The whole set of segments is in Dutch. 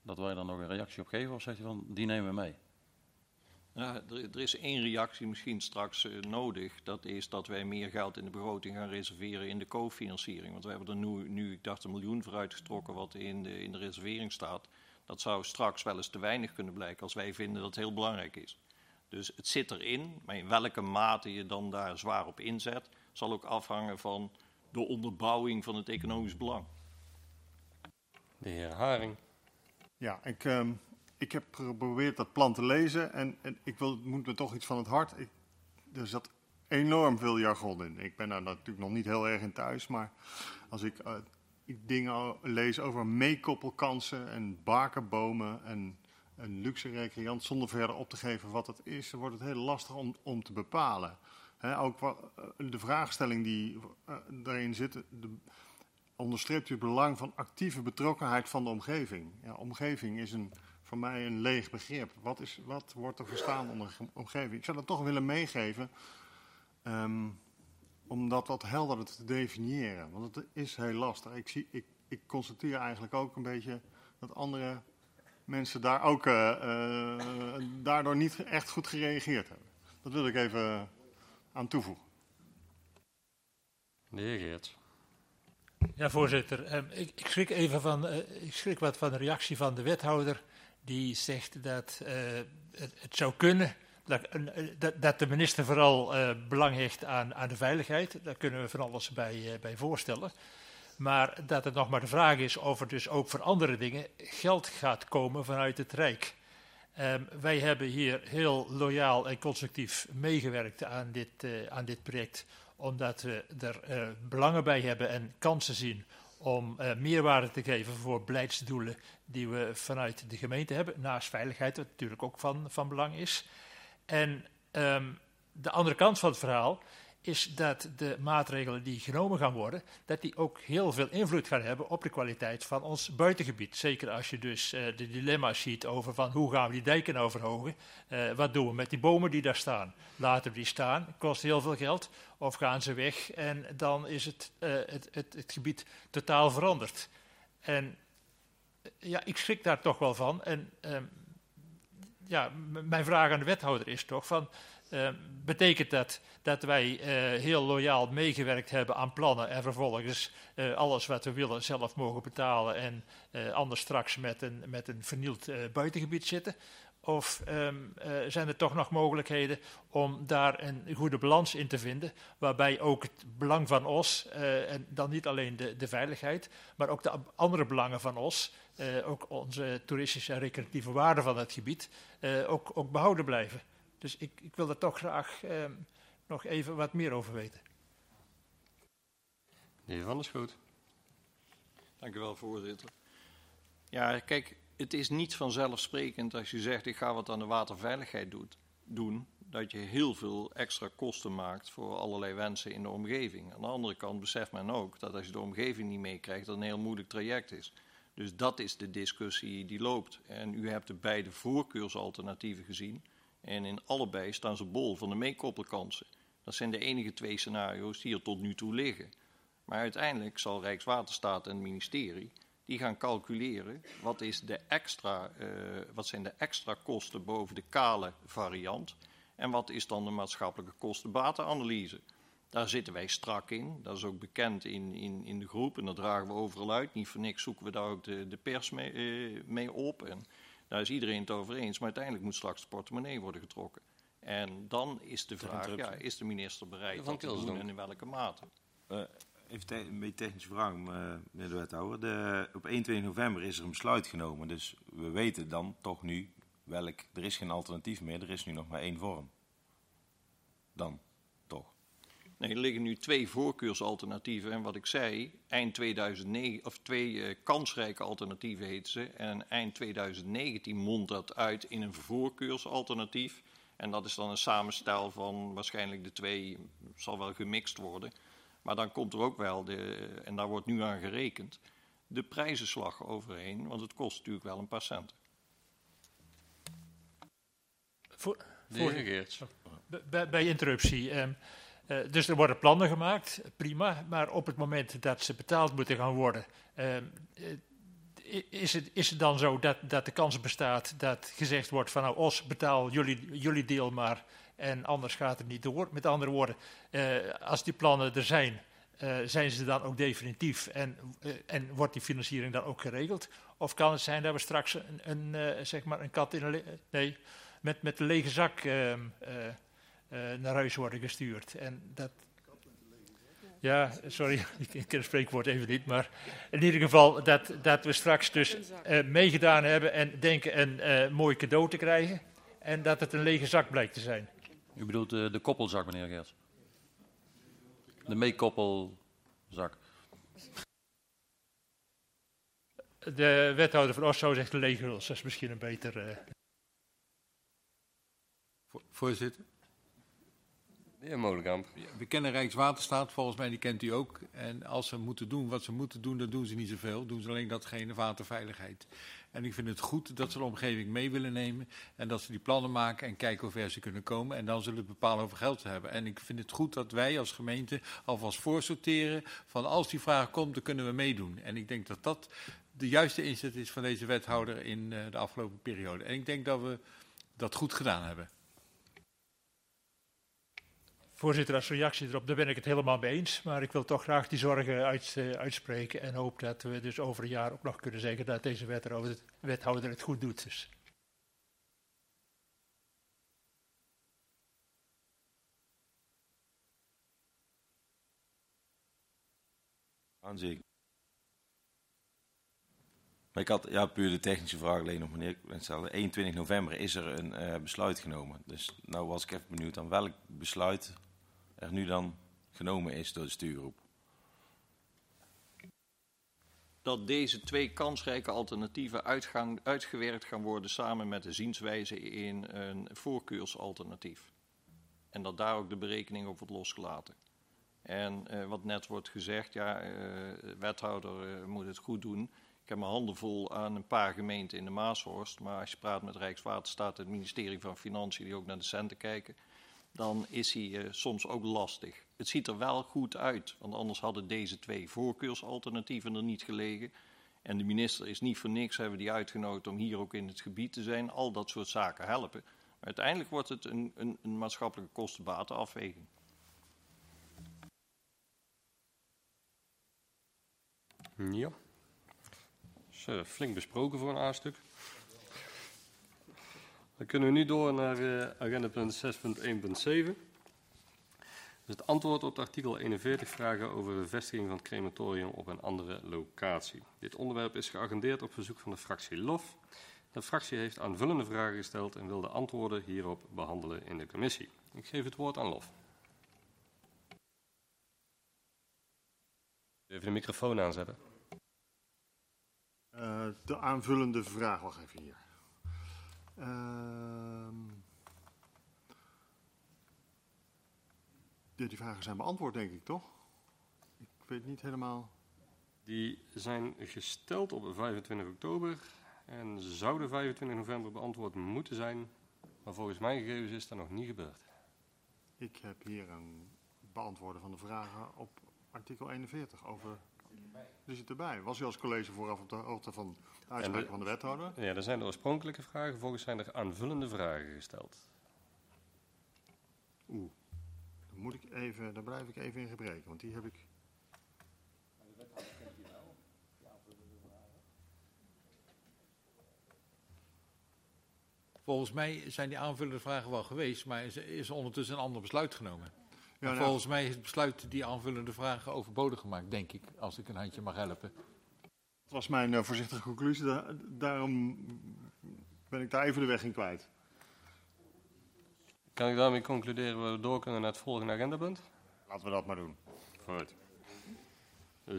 dat wij dan nog een reactie op geven? Of zegt u van, die nemen we mee? Ja, er is één reactie misschien straks nodig. Dat is dat wij meer geld in de begroting gaan reserveren in de cofinanciering. Want we hebben er nu ik dacht, 1 miljoen voor uitgetrokken wat in de reservering staat. Dat zou straks wel eens te weinig kunnen blijken als wij vinden dat het heel belangrijk is. Dus het zit erin, maar in welke mate je dan daar zwaar op inzet, zal ook afhangen van de onderbouwing van het economisch belang. De heer Haring. Ja, ik heb geprobeerd dat plan te lezen en moet me toch iets van het hart. Er zat enorm veel jargon in. Ik ben daar natuurlijk nog niet heel erg in thuis, maar als ik dingen lees over meekoppelkansen en bakenbomen en een luxe recreant zonder verder op te geven wat het is, dan wordt het heel lastig om te bepalen. Ook de vraagstelling die daarin zit, onderstreept het belang van actieve betrokkenheid van de omgeving. Ja, omgeving is voor mij een leeg begrip. Wat wordt er verstaan onder omgeving? Ik zou dat toch willen meegeven, om dat wat helderder te definiëren. Want het is heel lastig. Ik constateer eigenlijk ook een beetje dat andere mensen daar ook daardoor niet echt goed gereageerd hebben. Dat wil ik even aan toevoegen. De heer Geerts. Ja, voorzitter. Ik schrik even ik schrik wat van de reactie van de wethouder. Die zegt dat het zou kunnen dat de minister vooral belang hecht aan de veiligheid. Daar kunnen we van alles bij voorstellen. Maar dat het nog maar de vraag is of er dus ook voor andere dingen geld gaat komen vanuit het Rijk. Wij hebben hier heel loyaal en constructief meegewerkt aan dit project, omdat we er belangen bij hebben en kansen zien om meerwaarde te geven voor beleidsdoelen die we vanuit de gemeente hebben, naast veiligheid, wat natuurlijk ook van belang is. En de andere kant van het verhaal is dat de maatregelen die genomen gaan worden, dat die ook heel veel invloed gaan hebben op de kwaliteit van ons buitengebied. Zeker als je dus de dilemma's ziet over van hoe gaan we die dijken nou verhogen, wat doen we met die bomen die daar staan. Laten we die staan, kost heel veel geld, of gaan ze weg en dan is het gebied totaal veranderd. En ja, ik schrik daar toch wel van. En ja, mijn vraag aan de wethouder is toch van, betekent dat wij heel loyaal meegewerkt hebben aan plannen en vervolgens alles wat we willen zelf mogen betalen en anders straks met een vernield buitengebied zitten? Of zijn er toch nog mogelijkheden om daar een goede balans in te vinden, waarbij ook het belang van Os, en dan niet alleen de veiligheid, maar ook de andere belangen van Os, ook onze toeristische en recreatieve waarde van het gebied, ook behouden blijven? Dus ik wil er toch graag nog even wat meer over weten. De heer Van der Schoot. Dank u wel, voorzitter. Ja, kijk, het is niet vanzelfsprekend als je zegt ik ga wat aan de waterveiligheid doen, dat je heel veel extra kosten maakt voor allerlei wensen in de omgeving. Aan de andere kant beseft men ook dat als je de omgeving niet meekrijgt, dat een heel moeilijk traject is. Dus dat is de discussie die loopt. En u hebt de beide voorkeursalternatieven gezien. En in allebei staan ze bol van de meekoppelkansen. Dat zijn de enige 2 scenario's die er tot nu toe liggen. Maar uiteindelijk zal Rijkswaterstaat en het ministerie die gaan calculeren wat zijn de extra kosten boven de kale variant en wat is dan de maatschappelijke kosten-batenanalyse. Daar zitten wij strak in. Dat is ook bekend in de groep en dat dragen we overal uit. Niet voor niks zoeken we daar ook de pers mee op. En daar is iedereen het over eens. Maar uiteindelijk moet straks de portemonnee worden getrokken. En dan is de vraag, ja, is de minister bereid dat te doen en in welke mate? Even een beetje technische vraag, meneer de wethouder. Op 21 november is er een besluit genomen. Dus we weten dan toch nu er is geen alternatief meer. Er is nu nog maar 1 vorm. Dan, toch? Nee, er liggen nu 2 voorkeursalternatieven. En wat ik zei, eind 2009, of 2 kansrijke alternatieven heten ze. En eind 2019 mondt dat uit in een voorkeursalternatief. En dat is dan een samenstel van waarschijnlijk de 2, zal wel gemixt worden. Maar dan komt er ook wel, en daar wordt nu aan gerekend, de prijzenslag overheen. Want het kost natuurlijk wel een paar centen. Bij interruptie. Dus er worden plannen gemaakt, prima. Maar op het moment dat ze betaald moeten gaan worden, is het dan zo dat de kans bestaat dat gezegd wordt van nou Os, betaal jullie deel maar en anders gaat het niet door? Met andere woorden, als die plannen er zijn ze dan ook definitief en wordt die financiering dan ook geregeld? Of kan het zijn dat we straks zeg maar een kat in een met de lege zak naar huis worden gestuurd? En dat... Ja, sorry, ik ken het spreekwoord even niet, maar in ieder geval dat we straks dus meegedaan hebben en denken een mooi cadeau te krijgen en dat het een lege zak blijkt te zijn. U bedoelt de koppelzak, meneer Geerts? De meekoppelzak. De wethouder van Os zou zegt de lege huls, dat is misschien een beter... Voorzitter. De heer Molenkamp. We kennen Rijkswaterstaat, volgens mij die kent u ook. En als ze moeten doen wat ze moeten doen, dan doen ze niet zoveel. Doen ze alleen datgene waterveiligheid. En ik vind het goed dat ze de omgeving mee willen nemen. En dat ze die plannen maken en kijken hoe ver ze kunnen komen. En dan zullen we bepalen hoeveel geld ze hebben. En ik vind het goed dat wij als gemeente alvast voorsorteren. Van als die vraag komt, dan kunnen we meedoen. En ik denk dat dat de juiste inzet is van deze wethouder in de afgelopen periode. En ik denk dat we dat goed gedaan hebben. Voorzitter, als reactie erop, daar ben ik het helemaal mee eens. Maar ik wil toch graag die zorgen uitspreken en hoop dat we dus over een jaar ook nog kunnen zeggen dat deze wethouder het goed doet. Dus. Aanzeker. Maar ik had puur de technische vraag alleen nog, meneer. 21 november is er een besluit genomen. Dus nou was ik even benieuwd aan welk besluit er nu dan genomen is door de stuurgroep. Dat deze 2 kansrijke alternatieven uitgewerkt gaan worden samen met de zienswijze in een voorkeursalternatief. En dat daar ook de berekening op wordt losgelaten. En wat net wordt gezegd, de wethouder moet het goed doen. Ik heb mijn handen vol aan een paar gemeenten in de Maashorst. Maar als je praat met Rijkswaterstaat en het ministerie van Financiën, die ook naar de centen kijken, dan is hij soms ook lastig. Het ziet er wel goed uit, want anders hadden deze 2 voorkeursalternatieven er niet gelegen. En de minister is niet voor niks, hebben die uitgenodigd om hier ook in het gebied te zijn. Al dat soort zaken helpen. Maar uiteindelijk wordt het een maatschappelijke kosten-batenafweging. Ja. Dus, flink besproken voor een A-stuk. Dan kunnen we nu door naar agendapunt 6.1.7. Dus het antwoord op het artikel 41 vragen over de vestiging van het crematorium op een andere locatie. Dit onderwerp is geagendeerd op verzoek van de fractie LOF. De fractie heeft aanvullende vragen gesteld en wil de antwoorden hierop behandelen in de commissie. Ik geef het woord aan LOF. Even de microfoon aanzetten. De aanvullende vraag, wacht even hier. Die vragen zijn beantwoord, denk ik, toch? Ik weet niet helemaal. Die zijn gesteld op 25 oktober en zouden 25 november beantwoord moeten zijn. Maar volgens mijn gegevens is dat nog niet gebeurd. Ik heb hier een beantwoorden van de vragen op artikel 41 over... Die zit erbij. Was u als college vooraf op de hoogte van de uitspraken van de wethouder? Ja, dat zijn de oorspronkelijke vragen. Vervolgens zijn er aanvullende vragen gesteld. Daar blijf ik even in gebreken, want die heb ik... Volgens mij zijn die aanvullende vragen wel geweest, maar is ondertussen een ander besluit genomen. Ja, nou, volgens mij is het besluit die aanvullende vragen overbodig gemaakt, denk ik, als ik een handje mag helpen. Dat was mijn voorzichtige conclusie, daarom ben ik daar even de weg in kwijt. Kan ik daarmee concluderen dat we door kunnen naar het volgende agendapunt? Laten we dat maar doen. Vooruit. 6.1.08.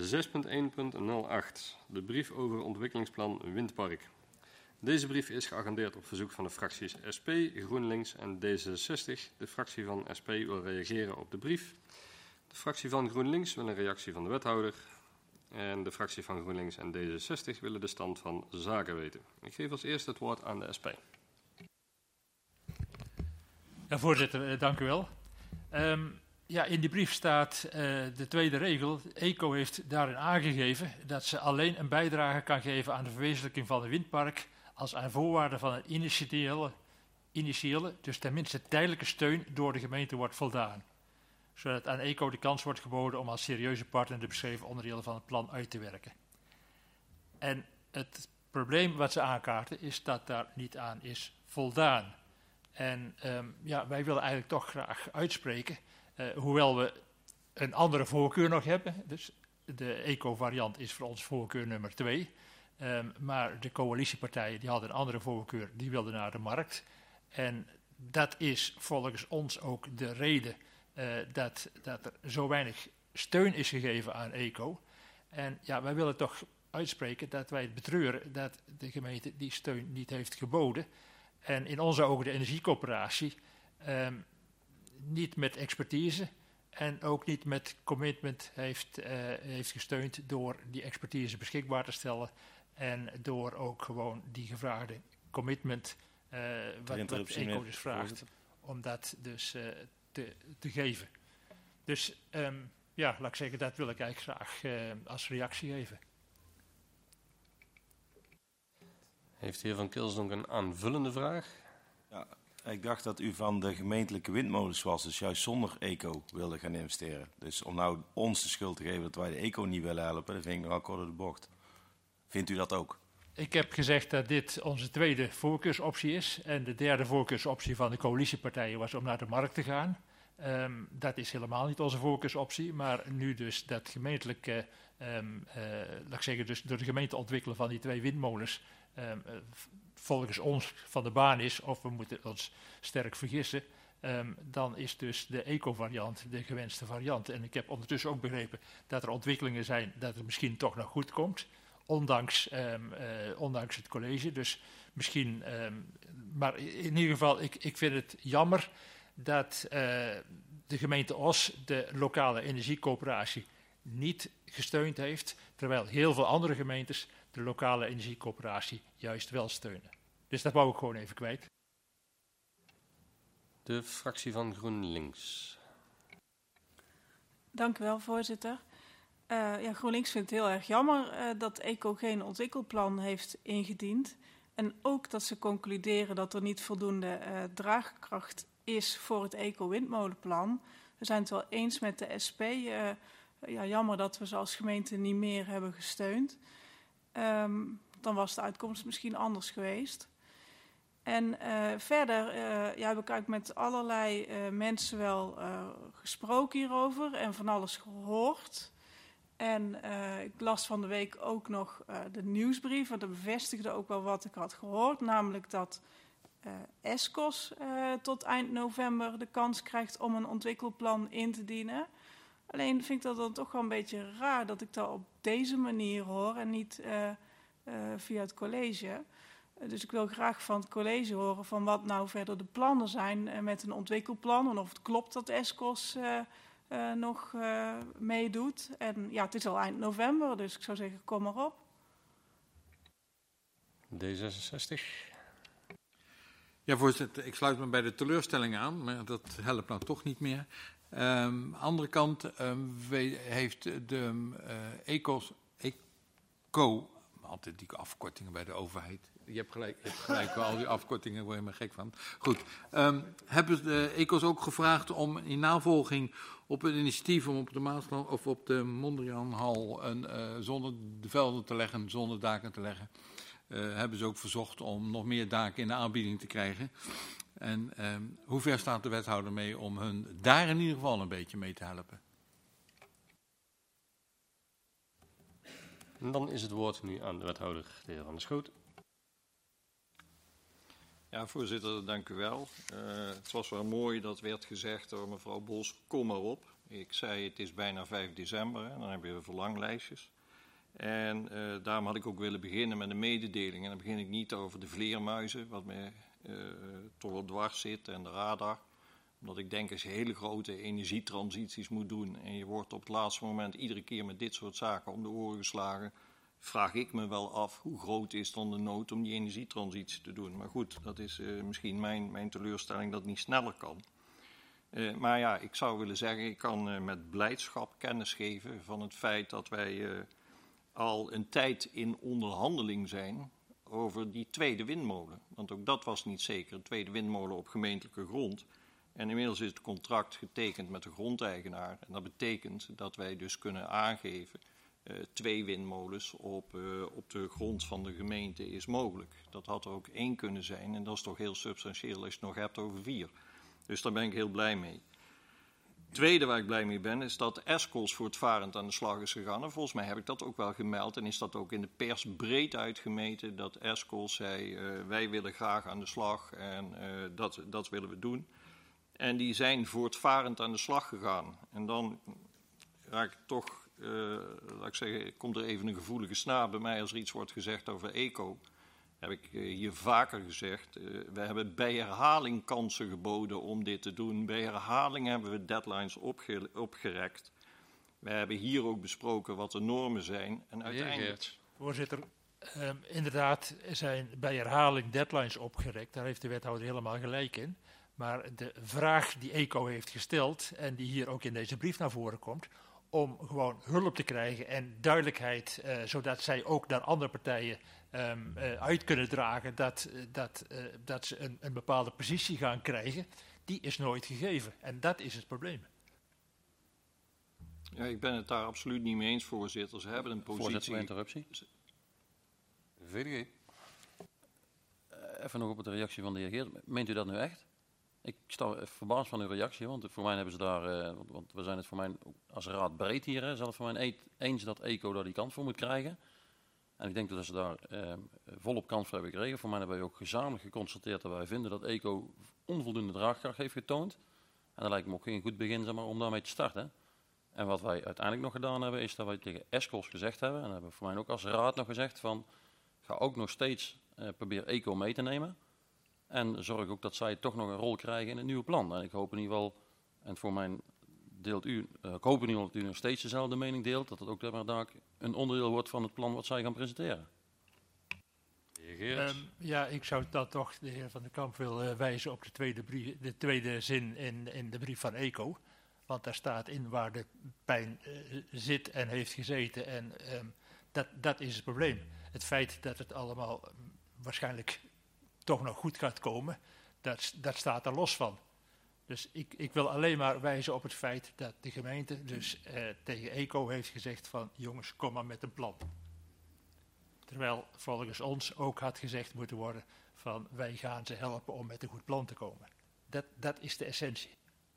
De brief over ontwikkelingsplan Windpark. Deze brief is geagendeerd op verzoek van de fracties SP, GroenLinks en D66. De fractie van SP wil reageren op de brief. De fractie van GroenLinks wil een reactie van de wethouder. En de fractie van GroenLinks en D66 willen de stand van zaken weten. Ik geef als eerste het woord aan de SP. Ja, voorzitter, dank u wel. Ja, in die brief staat de tweede regel. ECO heeft daarin aangegeven dat ze alleen een bijdrage kan geven aan de verwezenlijking van een windpark als aan voorwaarde van een initiële, dus tenminste tijdelijke steun door de gemeente wordt voldaan. Zodat aan ECO de kans wordt geboden om als serieuze partner de beschreven onderdelen van het plan uit te werken. En het probleem wat ze aankaarten is dat daar niet aan is voldaan. En wij willen eigenlijk toch graag uitspreken, hoewel we een andere voorkeur nog hebben. Dus de eco-variant is voor ons voorkeur nummer 2. Maar de coalitiepartijen die hadden een andere voorkeur, die wilden naar de markt. En dat is volgens ons ook de reden dat er zo weinig steun is gegeven aan eco. En ja, wij willen toch uitspreken dat wij het betreuren dat de gemeente die steun niet heeft geboden. En in onze ogen de energiecoöperatie niet met expertise en ook niet met commitment heeft gesteund door die expertise beschikbaar te stellen. En door ook gewoon die gevraagde commitment, wat ECO dus vraagt, om dat dus te geven. Dus laat ik zeggen, dat wil ik eigenlijk graag als reactie geven. Heeft de heer Van Kilsdonk een aanvullende vraag? Ja, ik dacht dat u van de gemeentelijke windmolens was, dus juist zonder eco wilde gaan investeren. Dus om nou ons de schuld te geven dat wij de eco niet willen helpen, dat vind ik nogal kort door de bocht. Vindt u dat ook? Ik heb gezegd dat dit onze tweede voorkeursoptie is. En de derde voorkeursoptie van de coalitiepartijen was om naar de markt te gaan. Dat is helemaal niet onze voorkeursoptie. Maar nu dus dat gemeentelijk, laat ik zeggen, dus door de gemeente ontwikkelen van die 2 windmolens, volgens ons van de baan is, of we moeten ons sterk vergissen, dan is dus de eco-variant de gewenste variant. En ik heb ondertussen ook begrepen dat er ontwikkelingen zijn dat het misschien toch nog goed komt. Ondanks het college. Dus misschien, maar in ieder geval, ik vind het jammer dat de gemeente Os de lokale energiecoöperatie niet gesteund heeft, terwijl heel veel andere gemeentes de lokale energiecoöperatie juist wel steunen. Dus dat wou ik gewoon even kwijt. De fractie van GroenLinks. Dank u wel, voorzitter. GroenLinks vindt het heel erg jammer dat ECO geen ontwikkelplan heeft ingediend. En ook dat ze concluderen dat er niet voldoende draagkracht is voor het ECO-windmolenplan. We zijn het wel eens met de SP. Jammer dat we ze als gemeente niet meer hebben gesteund. Dan was de uitkomst misschien anders geweest. En verder heb ik eigenlijk met allerlei mensen wel gesproken hierover en van alles gehoord. En ik las van de week ook nog de nieuwsbrief, want dat bevestigde ook wel wat ik had gehoord. Namelijk dat Escos tot eind november de kans krijgt om een ontwikkelplan in te dienen. Alleen vind ik dat dan toch wel een beetje raar dat ik dat op deze manier hoor en niet via het college. Dus ik wil graag van het college horen van wat nou verder de plannen zijn met een ontwikkelplan. En of het klopt dat Escos nog meedoet. En ja, het is al eind november, dus ik zou zeggen, kom maar op. D66. Ja, voorzitter, ik sluit me bij de teleurstelling aan, maar dat helpt nou toch niet meer. Aan de andere kant heeft de ECO, altijd die afkortingen bij de overheid. Je hebt gelijk wel, al die afkortingen, word je maar gek van. Goed, hebben de ECO's ook gevraagd om in navolging op een initiatief om op de Maasland of op de Mondriaanhal zonder de velden te leggen, zonder daken te leggen. Hebben ze ook verzocht om nog meer daken in de aanbieding te krijgen. En hoe ver staat de wethouder mee om hun daar in ieder geval een beetje mee te helpen? En dan is het woord nu aan de wethouder, de heer Van der Schoot. Ja, voorzitter, dank u wel. Het was wel mooi dat werd gezegd door mevrouw Bos, kom maar op. Ik zei, het is bijna 5 december, hè, dan hebben we verlanglijstjes. En daarom had ik ook willen beginnen met een mededeling. En dan begin ik niet over de vleermuizen, wat mij toch wel dwars zit, en de radar. Omdat ik denk, als je hele grote energietransities moet doen en je wordt op het laatste moment iedere keer met dit soort zaken om de oren geslagen, vraag ik me wel af hoe groot is dan de nood om die energietransitie te doen. Maar goed, dat is misschien mijn teleurstelling dat het niet sneller kan. Maar ja, ik zou willen zeggen, ik kan met blijdschap kennis geven van het feit dat wij al een tijd in onderhandeling zijn over die tweede windmolen. Want ook dat was niet zeker, een tweede windmolen op gemeentelijke grond. En inmiddels is het contract getekend met de grondeigenaar. En dat betekent dat wij dus kunnen aangeven, 2 windmolens op de grond van de gemeente is mogelijk. Dat had er ook 1 kunnen zijn en dat is toch heel substantieel als je het nog hebt over 4. Dus daar ben ik heel blij mee. Het tweede waar ik blij mee ben is dat Escos voortvarend aan de slag is gegaan. En volgens mij heb ik dat ook wel gemeld en is dat ook in de pers breed uitgemeten dat Escos zei, wij willen graag aan de slag en dat willen we doen. En die zijn voortvarend aan de slag gegaan. En dan raak ik toch, laat ik zeggen, komt er even een gevoelige snaar bij mij als er iets wordt gezegd over eco. Heb ik hier vaker gezegd. We hebben bij herhaling kansen geboden om dit te doen. Bij herhaling hebben we deadlines opgerekt. We hebben hier ook besproken wat de normen zijn. En uiteindelijk... Voorzitter, inderdaad zijn bij herhaling deadlines opgerekt. Daar heeft de wethouder helemaal gelijk in. Maar de vraag die ECO heeft gesteld en die hier ook in deze brief naar voren komt, om gewoon hulp te krijgen en duidelijkheid, zodat zij ook naar andere partijen uit kunnen dragen dat ze een bepaalde positie gaan krijgen, die is nooit gegeven. En dat is het probleem. Ja, ik ben het daar absoluut niet mee eens, voorzitter. Ze hebben een positie... Voorzitter, interruptie. VDG. Even nog op de reactie van de heer Geert. Meent u dat nu echt? Ik sta verbaasd van uw reactie, want voor mij hebben ze daar, want we zijn het voor mij als raad breed hier, hè, zelfs voor mij eens dat ECO daar die kans voor moet krijgen. En ik denk dat ze daar volop kans voor hebben gekregen. Voor mij hebben wij ook gezamenlijk geconstateerd dat wij vinden dat ECO onvoldoende draagkracht heeft getoond. En dat lijkt me ook geen goed begin, zeg maar, om daarmee te starten. En wat wij uiteindelijk nog gedaan hebben, is dat wij tegen Escos gezegd hebben, en dat hebben we voor mij ook als raad nog gezegd, van ga ook nog steeds probeer ECO mee te nemen. En zorg ook dat zij toch nog een rol krijgen in het nieuwe plan. En ik hoop in ieder geval, en voor mijn deelt u, ik hoop in ieder geval dat u nog steeds dezelfde mening deelt, dat het ook daar een onderdeel wordt van het plan wat zij gaan presenteren. Ja, ik zou dan toch de heer Van den Kamp willen wijzen op de tweede zin in de brief van ECO. Want daar staat in waar de pijn zit en heeft gezeten. En dat is het probleem. Het feit dat het allemaal waarschijnlijk toch nog goed gaat komen, dat staat er los van. Dus ik wil alleen maar wijzen op het feit dat de gemeente dus tegen ECO heeft gezegd van jongens, kom maar met een plan. Terwijl volgens ons ook had gezegd moeten worden van wij gaan ze helpen om met een goed plan te komen. Dat is de essentie.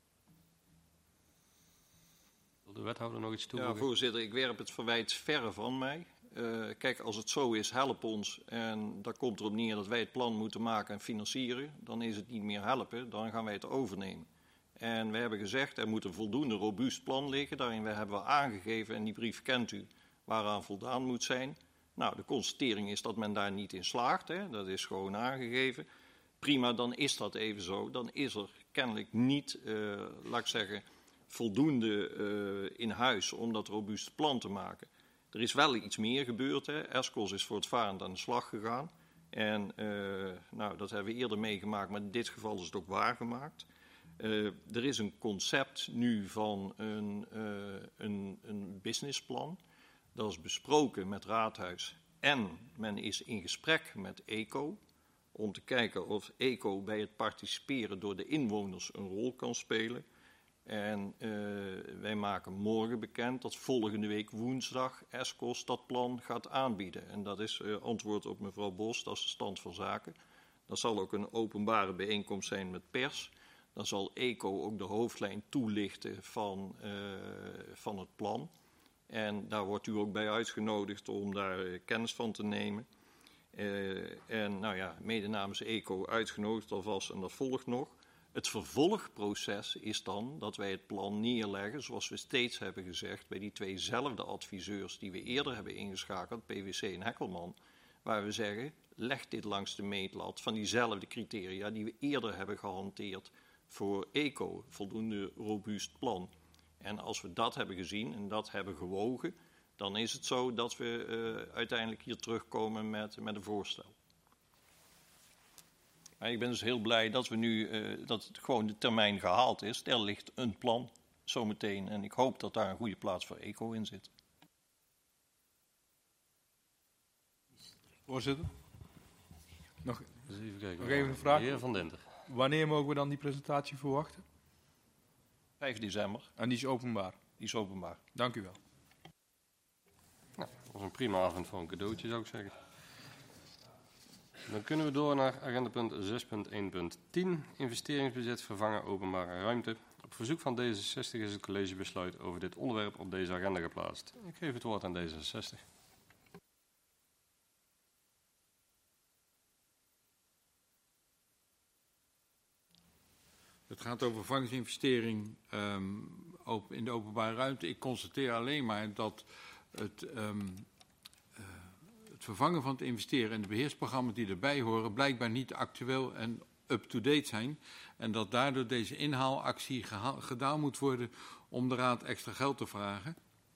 Wil de wethouder nog iets toevoegen? Ja, voorzitter, ik werp het verwijt verre van mij. Kijk, als het zo is, help ons. En daar komt erop neer dat wij het plan moeten maken en financieren. Dan is het niet meer helpen, dan gaan wij het overnemen. En we hebben gezegd, er moet een voldoende robuust plan liggen. Daarin hebben we aangegeven, en die brief kent u, waaraan voldaan moet zijn. Nou, de constatering is dat men daar niet in slaagt. Hè. Dat is gewoon aangegeven. Prima, dan is dat even zo. Dan is er kennelijk niet, laat ik zeggen, voldoende in huis om dat robuuste plan te maken. Er is wel iets meer gebeurd. Hè. Escos is voortvarend aan de slag gegaan. En nou, dat hebben we eerder meegemaakt, maar in dit geval is het ook waargemaakt. Er is een concept nu van een businessplan. Dat is besproken met Raadhuis en men is in gesprek met ECO om te kijken of ECO bij het participeren door de inwoners een rol kan spelen. En wij maken morgen bekend dat volgende week woensdag Escos dat plan gaat aanbieden. En dat is antwoord op mevrouw Bos, dat is de stand van zaken. Dat zal ook een openbare bijeenkomst zijn met pers. Dan zal ECO ook de hoofdlijn toelichten van het plan. En daar wordt u ook bij uitgenodigd om daar kennis van te nemen. En nou ja, mede namens ECO uitgenodigd alvast en dat volgt nog. Het vervolgproces is dan dat wij het plan neerleggen, zoals we steeds hebben gezegd, bij die 2zelfde adviseurs die we eerder hebben ingeschakeld, PwC en Hekkelman, waar we zeggen, leg dit langs de meetlat van diezelfde criteria die we eerder hebben gehanteerd voor ECO, voldoende robuust plan. En als we dat hebben gezien en dat hebben gewogen, dan is het zo dat we uiteindelijk hier terugkomen met een voorstel. Maar ik ben dus heel blij dat we nu, dat het gewoon de termijn gehaald is. Er ligt een plan zometeen. En ik hoop dat daar een goede plaats voor eco in zit. Voorzitter? Nog Even kijken. Nog even een vraag. De heer Van Dinter. Wanneer mogen we dan die presentatie verwachten? 5 december, En die is openbaar. die is openbaar. Dank u wel. Dat was een prima avond voor een cadeautje, zou ik zeggen. Dan kunnen we door naar agendapunt 6.1.10. Investeringsbudget vervangen openbare ruimte. Op verzoek van D66 is het collegebesluit over dit onderwerp op deze agenda geplaatst. Ik geef het woord aan D66. Het gaat over vervangingsinvestering in de openbare ruimte. Ik constateer alleen maar dat het vervangen van het investeren en de beheersprogramma's die erbij horen blijkbaar niet actueel en up-to-date zijn. En dat daardoor deze inhaalactie gedaan moet worden om de raad extra geld te vragen.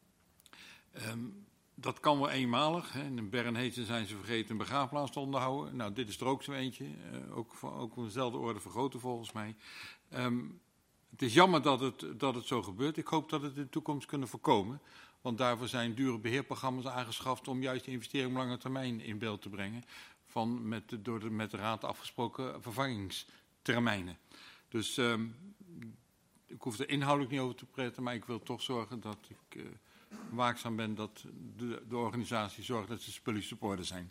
Dat kan wel eenmalig. Hè. In Bernhezen zijn ze vergeten een begraafplaats te onderhouden. Nou, dit is er ook zo eentje. Ook van dezelfde orde vergroten volgens mij. Het is jammer dat het zo gebeurt. Ik hoop dat het in de toekomst kunnen voorkomen. Want daarvoor zijn dure beheerprogramma's aangeschaft om juist de investering op lange termijn in beeld te brengen. Van met de raad afgesproken vervangingstermijnen. Dus ik hoef er inhoudelijk niet over te praten, maar ik wil toch zorgen dat ik waakzaam ben dat de organisatie zorgt dat de spulletjes op orde zijn.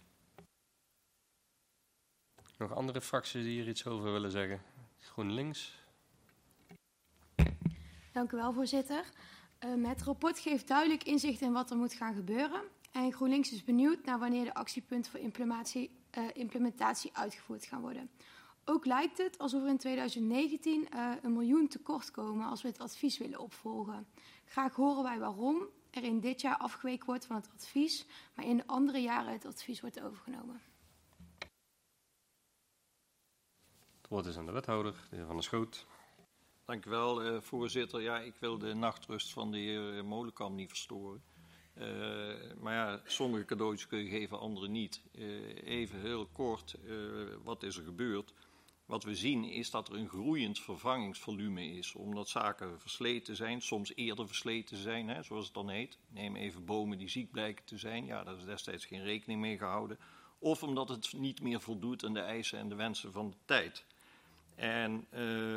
Nog andere fracties die hier iets over willen zeggen? GroenLinks. Dank u wel, voorzitter. Het rapport geeft duidelijk inzicht in wat er moet gaan gebeuren. En GroenLinks is benieuwd naar wanneer de actiepunten voor implementatie uitgevoerd gaan worden. Ook lijkt het alsof er in 2019 1 miljoen tekort komen als we het advies willen opvolgen. Graag horen wij waarom er in dit jaar afgeweken wordt van het advies, maar in de andere jaren het advies wordt overgenomen. Het woord is aan de wethouder, de heer Van der Schoot. Dank u wel, voorzitter. Ja, ik wil de nachtrust van de heer Molenkamp niet verstoren. Maar ja, sommige cadeautjes kun je geven, andere niet. Even heel kort, wat is er gebeurd? Wat we zien is dat er een groeiend vervangingsvolume is, omdat zaken versleten zijn, soms eerder versleten zijn, hè, zoals het dan heet. Neem even bomen die ziek blijken te zijn, ja, daar is destijds geen rekening mee gehouden. Of omdat het niet meer voldoet aan de eisen en de wensen van de tijd. En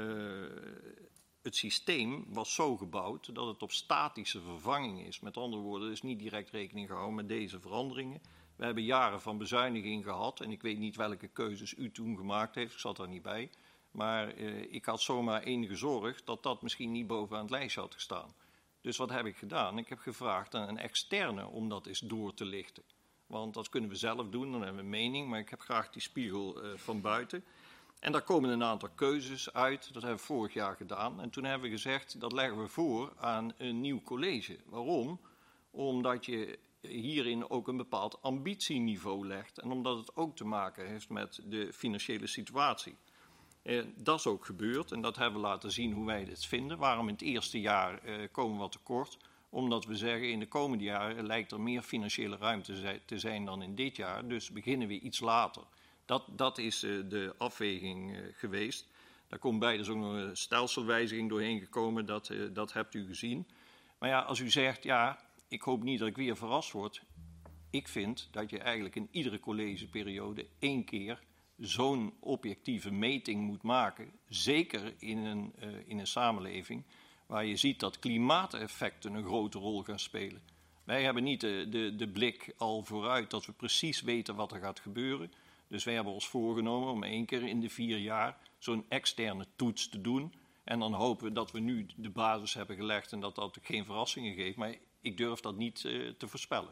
het systeem was zo gebouwd dat het op statische vervanging is. Met andere woorden, er is niet direct rekening gehouden met deze veranderingen. We hebben jaren van bezuiniging gehad en ik weet niet welke keuzes u toen gemaakt heeft, ik zat daar niet bij. Maar ik had zomaar enige zorg dat dat misschien niet bovenaan het lijstje had gestaan. Dus wat heb ik gedaan? Ik heb gevraagd aan een externe om dat eens door te lichten. Want dat kunnen we zelf doen, dan hebben we mening, maar ik heb graag die spiegel van buiten. En daar komen een aantal keuzes uit, dat hebben we vorig jaar gedaan. En toen hebben we gezegd, dat leggen we voor aan een nieuw college. Waarom? Omdat je hierin ook een bepaald ambitieniveau legt. En omdat het ook te maken heeft met de financiële situatie. Dat is ook gebeurd en dat hebben we laten zien hoe wij dit vinden. Waarom in het eerste jaar komen we wat tekort? Omdat we zeggen, in de komende jaren lijkt er meer financiële ruimte te zijn dan in dit jaar. Dus beginnen we iets later. Dat is de afweging geweest. Daar komt bij, er is ook nog een stelselwijziging doorheen gekomen, dat hebt u gezien. Maar ja, als u zegt, ja, ik hoop niet dat ik weer verrast word. Ik vind dat je eigenlijk in iedere collegeperiode 1 keer zo'n objectieve meting moet maken. Zeker in een samenleving waar je ziet dat klimaateffecten een grote rol gaan spelen. Wij hebben niet de blik al vooruit dat we precies weten wat er gaat gebeuren. Dus wij hebben ons voorgenomen om 1 keer in de 4 jaar zo'n externe toets te doen. En dan hopen we dat we nu de basis hebben gelegd en dat dat geen verrassingen geeft. Maar ik durf dat niet te voorspellen.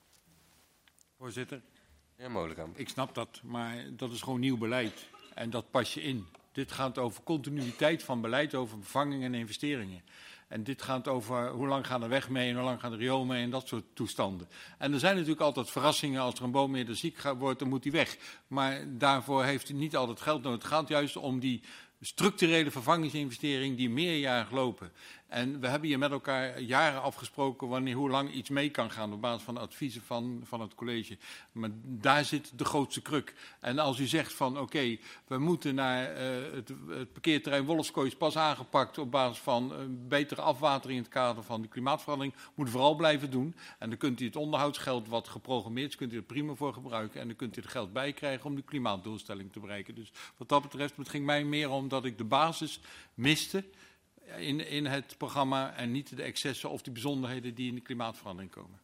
Voorzitter. Ja, Molenkamp. Ik snap dat, maar dat is gewoon nieuw beleid. En dat pas je in. Dit gaat over continuïteit van beleid, over vervangingen en investeringen. En dit gaat over hoe lang gaat de weg mee en hoe lang gaat de riool mee en dat soort toestanden. En er zijn natuurlijk altijd verrassingen. Als er een boom eerder ziek wordt, dan moet die weg. Maar daarvoor heeft hij niet altijd geld nodig. Het gaat juist om die structurele vervangingsinvestering die meerjarig lopen. En we hebben hier met elkaar jaren afgesproken hoe lang iets mee kan gaan op basis van de adviezen van het college. Maar daar zit de grootste kruk. En als u zegt van oké, we moeten naar het parkeerterrein Wolfskoois pas aangepakt op basis van betere afwatering in het kader van de klimaatverandering, moet u vooral blijven doen. En dan kunt u het onderhoudsgeld wat geprogrammeerd is, kunt u er prima voor gebruiken. En dan kunt u er geld bij krijgen om de klimaatdoelstelling te bereiken. Dus wat dat betreft, het ging mij meer om dat ik de basis miste in het programma en niet de excessen of de bijzonderheden die in de klimaatverandering komen.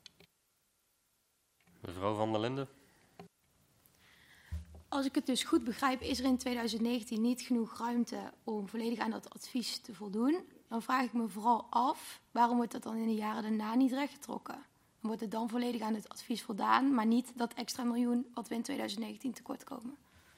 Mevrouw Van der Linden. Als ik het dus goed begrijp, is er in 2019 niet genoeg ruimte om volledig aan dat advies te voldoen. Dan vraag ik me vooral af, waarom wordt dat dan in de jaren daarna niet rechtgetrokken? Wordt het dan volledig aan het advies voldaan, maar niet dat extra miljoen wat we in 2019 tekort komen?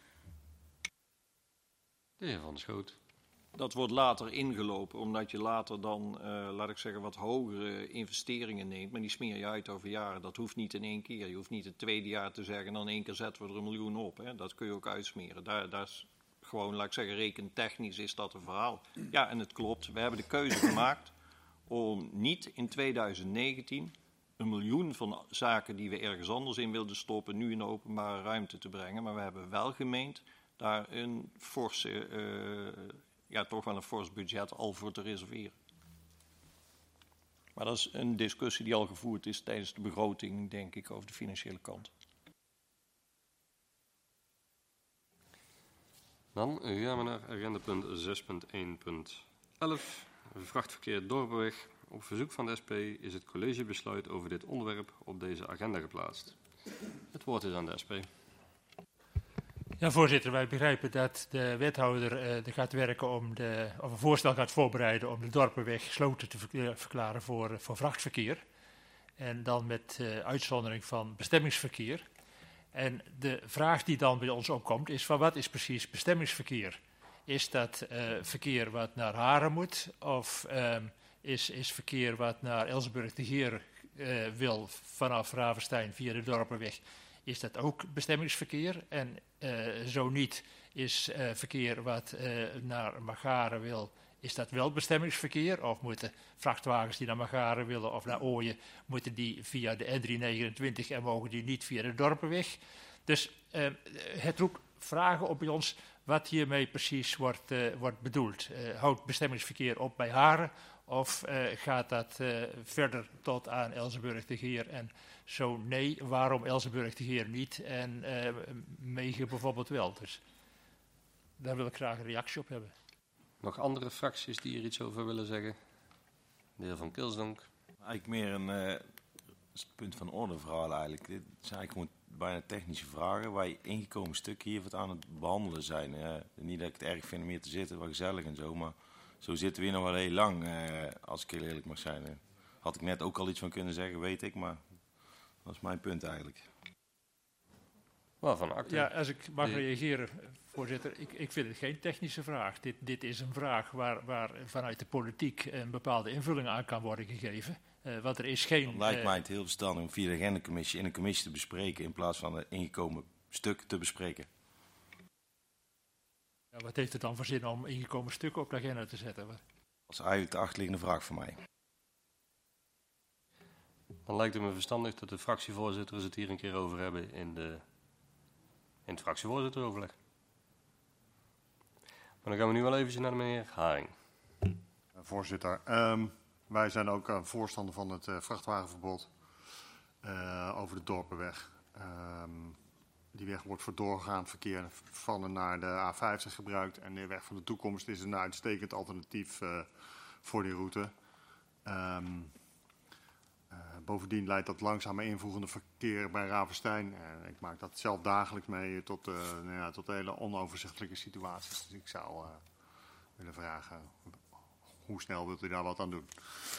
De heer Van der Schoot. Dat wordt later ingelopen, omdat je later dan, laat ik zeggen, wat hogere investeringen neemt. Maar die smeer je uit over jaren. Dat hoeft niet in één keer. Je hoeft niet het tweede jaar te zeggen, dan in één keer zetten we er 1 miljoen op. Hè. Dat kun je ook uitsmeren. Daar is gewoon, laat ik zeggen, rekentechnisch is dat een verhaal. Ja, en het klopt. We hebben de keuze gemaakt om niet in 2019 1 miljoen van zaken die we ergens anders in wilden stoppen, nu in de openbare ruimte te brengen. Maar we hebben wel gemeend daar een forse... toch wel een fors budget al voor te reserveren. Maar dat is een discussie die al gevoerd is tijdens de begroting, denk ik, over de financiële kant. Dan gaan we naar agendapunt 6.1.11. Vrachtverkeer Dorpenweg. Op verzoek van de SP is het collegebesluit over dit onderwerp op deze agenda geplaatst. Het woord is aan de SP. Ja, voorzitter, wij begrijpen dat de wethouder er gaat werken of een voorstel gaat voorbereiden om de Dorpenweg gesloten te verklaren voor vrachtverkeer. En dan met uitzondering van bestemmingsverkeer. En de vraag die dan bij ons opkomt is van wat is precies bestemmingsverkeer? Is dat verkeer wat naar Haren moet of is verkeer wat naar Elsenburg de Geer wil vanaf Ravenstein via de Dorpenweg? Is dat ook bestemmingsverkeer? En zo niet, is verkeer wat naar Magaren wil, is dat wel bestemmingsverkeer? Of moeten vrachtwagens die naar Magaren willen of naar Ooyen, moeten die via de N329 en mogen die niet via de Dorpenweg? Dus het roept vragen op bij ons wat hiermee precies wordt bedoeld. Houdt bestemmingsverkeer op bij Haren of gaat dat verder tot aan Elsenburg de Geer? En zo nee, waarom Elsenburg de Geer niet en Megen bijvoorbeeld wel? Dus daar wil ik graag een reactie op hebben. Nog andere fracties die hier iets over willen zeggen? De heer Van Kilsdonk. Eigenlijk meer een punt van orde verhaal eigenlijk. Dit zijn eigenlijk gewoon bijna technische vragen waar je ingekomen stukken hier wat aan het behandelen zijn. Niet dat ik het erg vind om hier te zitten, wel gezellig en zo, maar zo zitten we hier nog wel heel lang, als ik heel eerlijk mag zijn. Had ik net ook al iets van kunnen zeggen, weet ik, maar dat is mijn punt eigenlijk. Waarvan acte? Ja, als ik mag reageren, voorzitter, ik vind het geen technische vraag. Dit is een vraag waar vanuit de politiek een bepaalde invulling aan kan worden gegeven. Want er is geen... Het lijkt mij het heel verstandig om via de agendacommissie in een commissie te bespreken in plaats van een ingekomen stuk te bespreken. Ja, wat heeft het dan voor zin om ingekomen stukken op de agenda te zetten? Dat is eigenlijk de achterliggende vraag voor mij. Dan lijkt het me verstandig dat de fractievoorzitters het hier een keer over hebben in het fractievoorzitteroverleg. Maar dan gaan we nu wel eventjes naar de meneer Haring. Voorzitter, wij zijn ook voorstander van het vrachtwagenverbod over de Dorpenweg. Die weg wordt voor doorgaand verkeer van en naar de A50 gebruikt. En de weg van de toekomst is een uitstekend alternatief voor die route. Bovendien leidt dat langzame invoegende verkeer bij Ravenstein. Ik maak dat zelf dagelijks mee tot hele onoverzichtelijke situaties. Dus ik zou willen vragen, hoe snel wilt u daar wat aan doen?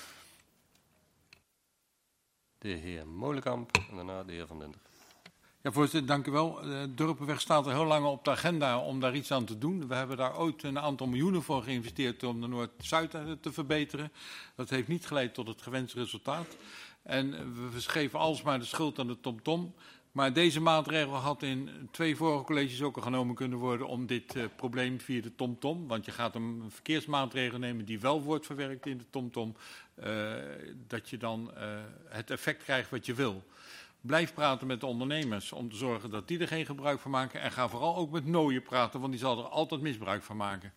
De heer Molenkamp en daarna de heer Van Linder. Ja, voorzitter, dank u wel. De Dorpenweg staat er heel lang op de agenda om daar iets aan te doen. We hebben daar ooit een aantal miljoenen voor geïnvesteerd om de Noord-Zuid te verbeteren. Dat heeft niet geleid tot het gewenste resultaat. En we geven alsmaar de schuld aan de TomTom. Maar deze maatregel had in 2 vorige colleges ook al genomen kunnen worden om dit probleem via de TomTom, want je gaat een verkeersmaatregel nemen die wel wordt verwerkt in de TomTom, dat je dan het effect krijgt wat je wil. Blijf praten met de ondernemers om te zorgen dat die er geen gebruik van maken. En ga vooral ook met Nooien praten, want die zal er altijd misbruik van maken.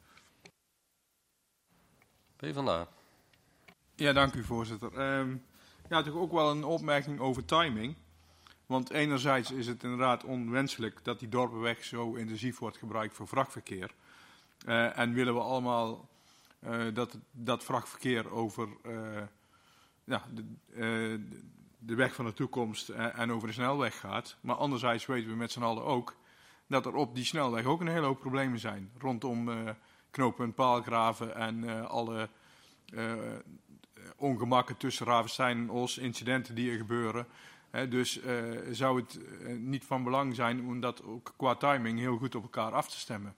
PvdA. Ja, dank u voorzitter. Ja, toch ook wel een opmerking over timing. Want enerzijds is het inderdaad onwenselijk dat die dorpenweg zo intensief wordt gebruikt voor vrachtverkeer. En willen we allemaal dat vrachtverkeer over de weg van de toekomst en over de snelweg gaat. Maar anderzijds weten we met z'n allen ook dat er op die snelweg ook een hele hoop problemen zijn. Rondom knooppunt Paalgraven en alle ongemakken tussen Ravenstein en Os, incidenten die er gebeuren. Dus zou het niet van belang zijn om dat ook qua timing heel goed op elkaar af te stemmen.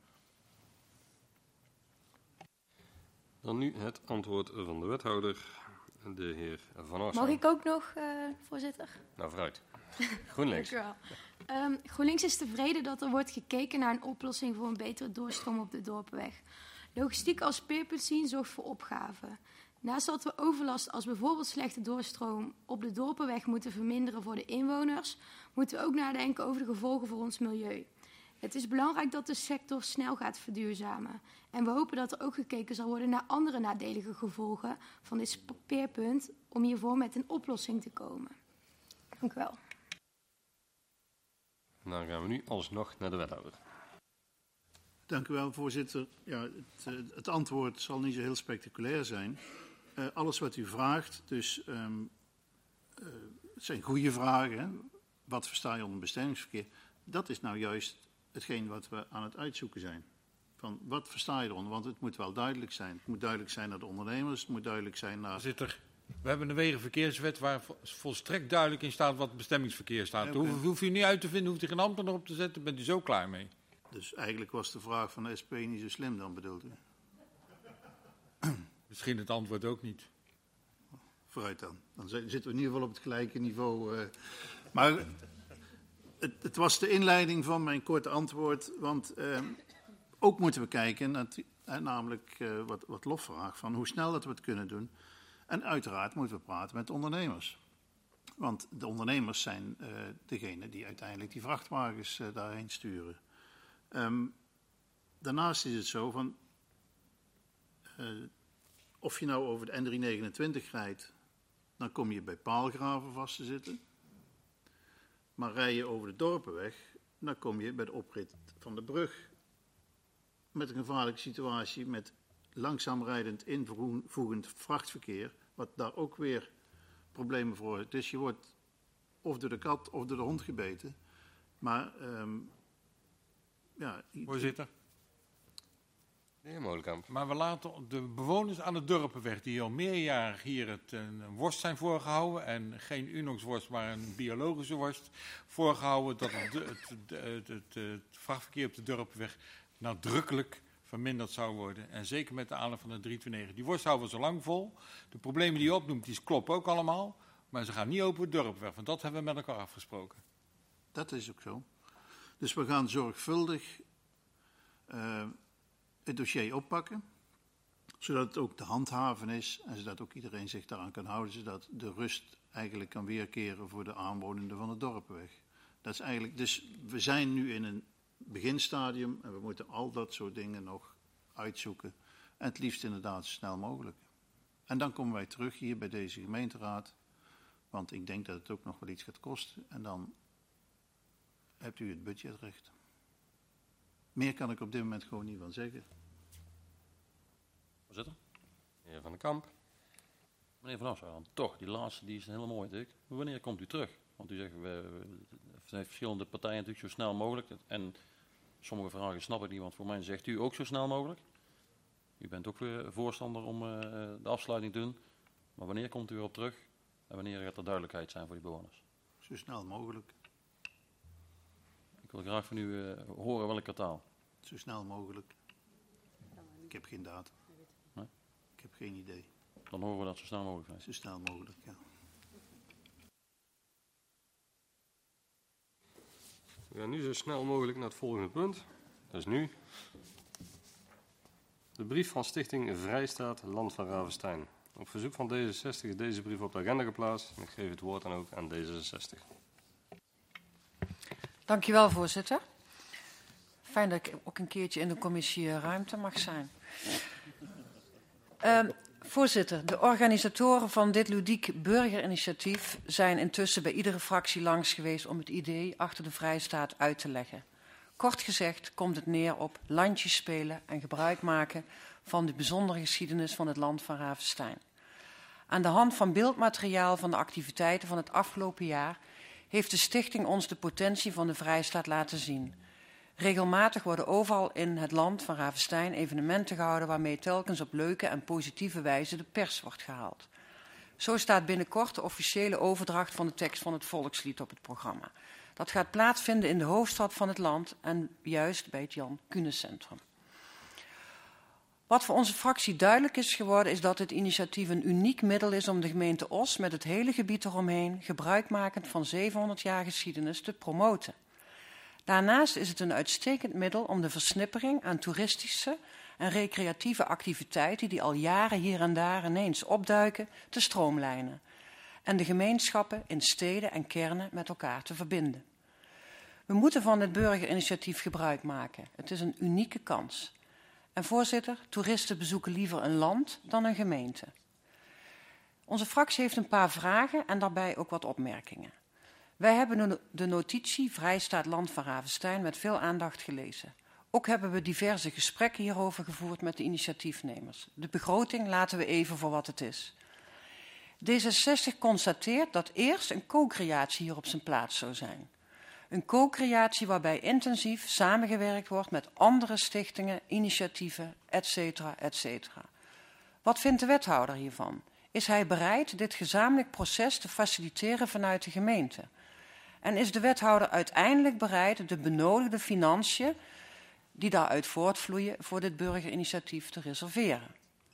Dan nu het antwoord van de wethouder, de heer Van Arsel. Mag ik ook nog, voorzitter? Nou, vooruit. GroenLinks. Dank u wel. GroenLinks is tevreden dat er wordt gekeken naar een oplossing voor een betere doorstroom op de dorpenweg. Logistiek als speerpunt zien zorgt voor opgave. Naast dat we overlast als bijvoorbeeld slechte doorstroom op de dorpenweg moeten verminderen voor de inwoners, moeten we ook nadenken over de gevolgen voor ons milieu. Het is belangrijk dat de sector snel gaat verduurzamen. En we hopen dat er ook gekeken zal worden naar andere nadelige gevolgen van dit speerpunt om hiervoor met een oplossing te komen. Dank u wel. Dan gaan we nu alsnog naar de wethouder. Dank u wel, voorzitter. Ja, het antwoord zal niet zo heel spectaculair zijn. Alles wat u vraagt, dus het zijn goede vragen. Hè? Wat versta je onder bestemmingsverkeer? Dat is nou juist hetgeen wat we aan het uitzoeken zijn. Van wat versta je eronder? Want het moet wel duidelijk zijn. Het moet duidelijk zijn naar de ondernemers. Het moet duidelijk zijn naar... Voorzitter, we hebben een wegenverkeerswet waar volstrekt duidelijk in staat wat bestemmingsverkeer staat. Ja, Okay. Hoeft u niet uit te vinden, hoeft u geen ambtenaar op te zetten, bent u zo klaar mee. Dus eigenlijk was de vraag van de SP niet zo slim dan, bedoelt u? Misschien het antwoord ook niet. Vooruit dan. Dan zitten we in ieder geval op het gelijke niveau. Maar het was de inleiding van mijn korte antwoord. Want ook moeten we kijken naar namelijk wat Lof vraagt van hoe snel dat we het kunnen doen. En uiteraard moeten we praten met de ondernemers. Want de ondernemers zijn degene die uiteindelijk die vrachtwagens daarheen sturen. Daarnaast is het zo van, of je nou over de N329 rijdt, dan kom je bij Paalgraven vast te zitten. Maar rij je over de Dorpenweg, dan kom je bij de oprit van de brug. Met een gevaarlijke situatie met langzaam rijdend invoegend vrachtverkeer, wat daar ook weer problemen voor heeft. Dus je wordt of door de kat of door de hond gebeten. Maar... ja, voorzitter. De heer Molenkamp. Maar we laten de bewoners aan de Dorpenweg, die al meerjarig hier een worst zijn voorgehouden, en geen Unox-worst, maar een biologische worst, voorgehouden, dat het vrachtverkeer op de Dorpenweg nadrukkelijk verminderd zou worden. En zeker met de aanleg van de 329. Die worst houden we zo lang vol. De problemen die je opnoemt, die kloppen ook allemaal. Maar ze gaan niet over de Dorpenweg, want dat hebben we met elkaar afgesproken. Dat is ook zo. Dus we gaan zorgvuldig het dossier oppakken, zodat het ook te handhaven is en zodat ook iedereen zich daaraan kan houden, zodat de rust eigenlijk kan weerkeren voor de aanwonenden van de Dorpenweg. Dat is eigenlijk, dus we zijn nu in een beginstadium en we moeten al dat soort dingen nog uitzoeken. En het liefst inderdaad zo snel mogelijk. En dan komen wij terug hier bij deze gemeenteraad, want ik denk dat het ook nog wel iets gaat kosten en dan hebt u het budgetrecht. Meer kan ik op dit moment gewoon niet van zeggen. Voorzitter? Heer Van den Kamp. Meneer Van Arsel, toch, die laatste die is heel mooi, Dick. Wanneer komt u terug? Want u zegt, er zijn verschillende partijen natuurlijk zo snel mogelijk. En sommige vragen snap ik niet, want voor mij zegt u ook zo snel mogelijk. U bent ook weer voorstander om de afsluiting te doen. Maar wanneer komt u erop terug? En wanneer gaat er duidelijkheid zijn voor die bewoners? Zo snel mogelijk. Ik wil graag van u horen welk kwartaal. Zo snel mogelijk. Ik heb geen datum. Nee? Ik heb geen idee. Dan horen we dat zo snel mogelijk zijn. Zo snel mogelijk, ja. We gaan nu zo snel mogelijk naar het volgende punt. Dat is nu. De brief van Stichting Vrijstaat Land van Ravestein. Op verzoek van D66 is deze brief op de agenda geplaatst. En ik geef het woord dan ook aan D66. Dankjewel, voorzitter. Fijn dat ik ook een keertje in de commissie ruimte mag zijn. Voorzitter, de organisatoren van dit ludiek burgerinitiatief zijn intussen bij iedere fractie langs geweest om het idee achter de Vrijstaat uit te leggen. Kort gezegd komt het neer op landjes spelen en gebruik maken van de bijzondere geschiedenis van het land van Ravestein. Aan de hand van beeldmateriaal van de activiteiten van het afgelopen jaar heeft de stichting ons de potentie van de Vrijstaat laten zien. Regelmatig worden overal in het land van Ravestein evenementen gehouden waarmee telkens op leuke en positieve wijze de pers wordt gehaald. Zo staat binnenkort de officiële overdracht van de tekst van het volkslied op het programma. Dat gaat plaatsvinden in de hoofdstad van het land en juist bij het Jan Kuene Centrum. Wat voor onze fractie duidelijk is geworden is dat dit initiatief een uniek middel is om de gemeente Os met het hele gebied eromheen, gebruikmakend van 700 jaar geschiedenis, te promoten. Daarnaast is het een uitstekend middel om de versnippering aan toeristische en recreatieve activiteiten die al jaren hier en daar ineens opduiken, te stroomlijnen en de gemeenschappen in steden en kernen met elkaar te verbinden. We moeten van dit burgerinitiatief gebruik maken. Het is een unieke kans. En voorzitter, toeristen bezoeken liever een land dan een gemeente. Onze fractie heeft een paar vragen en daarbij ook wat opmerkingen. Wij hebben de notitie Vrijstaat Land van Ravestein met veel aandacht gelezen. Ook hebben we diverse gesprekken hierover gevoerd met de initiatiefnemers. De begroting laten we even voor wat het is. D66 constateert dat eerst een co-creatie hier op zijn plaats zou zijn. Een co-creatie waarbij intensief samengewerkt wordt met andere stichtingen, initiatieven, etc. etc. Wat vindt de wethouder hiervan? Is hij bereid dit gezamenlijk proces te faciliteren vanuit de gemeente? En is de wethouder uiteindelijk bereid de benodigde financiën die daaruit voortvloeien voor dit burgerinitiatief te reserveren?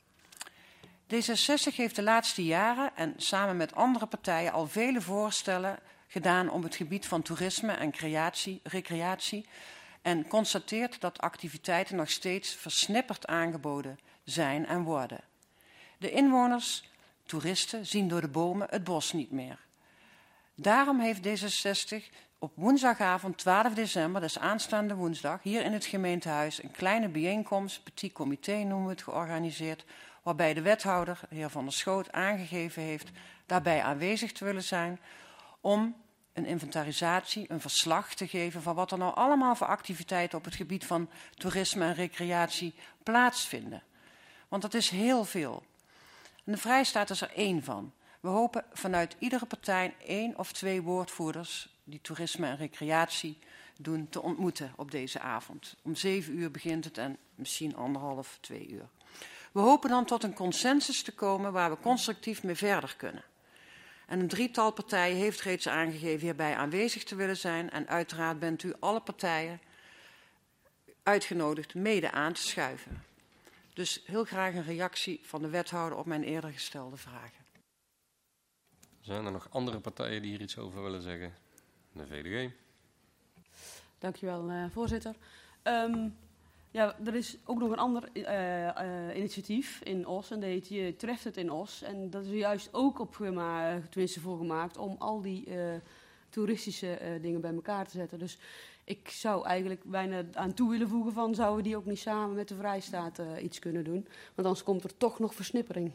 D66 heeft de laatste jaren en samen met andere partijen al vele voorstellen gedaan op het gebied van toerisme en recreatie en constateert dat activiteiten nog steeds versnipperd aangeboden zijn en worden. De inwoners, toeristen, zien door de bomen het bos niet meer. Daarom heeft D66 op woensdagavond 12 december, dus aanstaande woensdag, hier in het gemeentehuis een kleine bijeenkomst, petit comité noemen we het, georganiseerd, waarbij de wethouder, de heer Van der Schoot, aangegeven heeft daarbij aanwezig te willen zijn om een inventarisatie, een verslag te geven van wat er nou allemaal voor activiteiten op het gebied van toerisme en recreatie plaatsvinden. Want dat is heel veel. En de Vrijstaat is er één van. We hopen vanuit iedere partij 1 of 2 woordvoerders die toerisme en recreatie doen te ontmoeten op deze avond. Om 7 uur begint het en misschien 1,5, 2 uur. We hopen dan tot een consensus te komen waar we constructief mee verder kunnen. En een 3-tal partijen heeft reeds aangegeven hierbij aanwezig te willen zijn. En uiteraard bent u alle partijen uitgenodigd mede aan te schuiven. Dus heel graag een reactie van de wethouder op mijn eerder gestelde vragen. Zijn er nog andere partijen die hier iets over willen zeggen? De VDG. Dankjewel, voorzitter. Ja, er is ook nog een ander initiatief in Os en dat heet Je treft het in Os. En dat is juist ook op tenminste voor gemaakt om al die toeristische dingen bij elkaar te zetten. Dus ik zou eigenlijk bijna aan toe willen voegen van zouden we die ook niet samen met de Vrijstaat iets kunnen doen. Want anders komt er toch nog versnippering.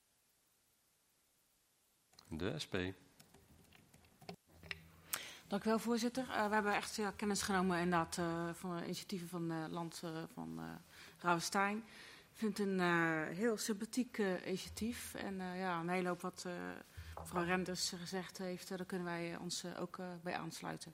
De SP. Dank u wel, voorzitter. We hebben echt kennis genomen inderdaad van de initiatieven van land van Ravestein. Ik vind het een heel sympathiek initiatief. En ja, een hele hoop wat mevrouw Renders gezegd heeft, daar kunnen wij ons ook bij aansluiten.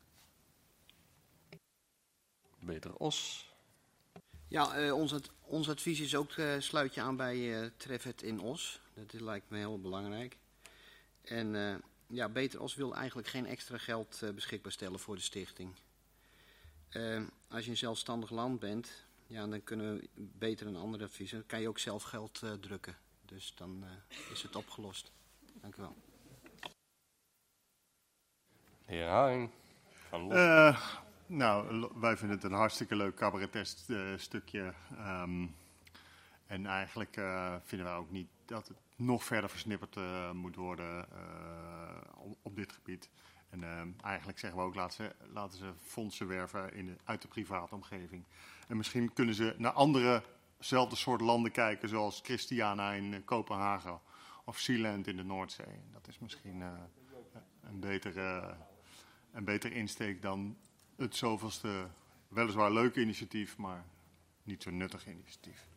Beter Os. Ja, ons advies is ook, sluit je aan bij Tref het in Os. Dat lijkt me heel belangrijk. En ja, Beter Os wil eigenlijk geen extra geld beschikbaar stellen voor de stichting. Als je een zelfstandig land bent, ja, dan kunnen we beter een ander advies. Dan kan je ook zelf geld drukken. Dus dan is het opgelost. Dank u wel. De heer Haring. Nou, wij vinden het een hartstikke leuk cabaretesk stukje. En eigenlijk vinden wij ook niet dat het nog verder versnipperd moet worden op dit gebied. En eigenlijk zeggen we ook, laten ze fondsen werven uit de private omgeving. En misschien kunnen ze naar anderezelfde soort landen kijken, zoals Christiana in Kopenhagen of Sealand in de Noordzee. Dat is misschien een betere insteek dan het zoveelste weliswaar leuke initiatief, maar niet zo nuttig initiatief.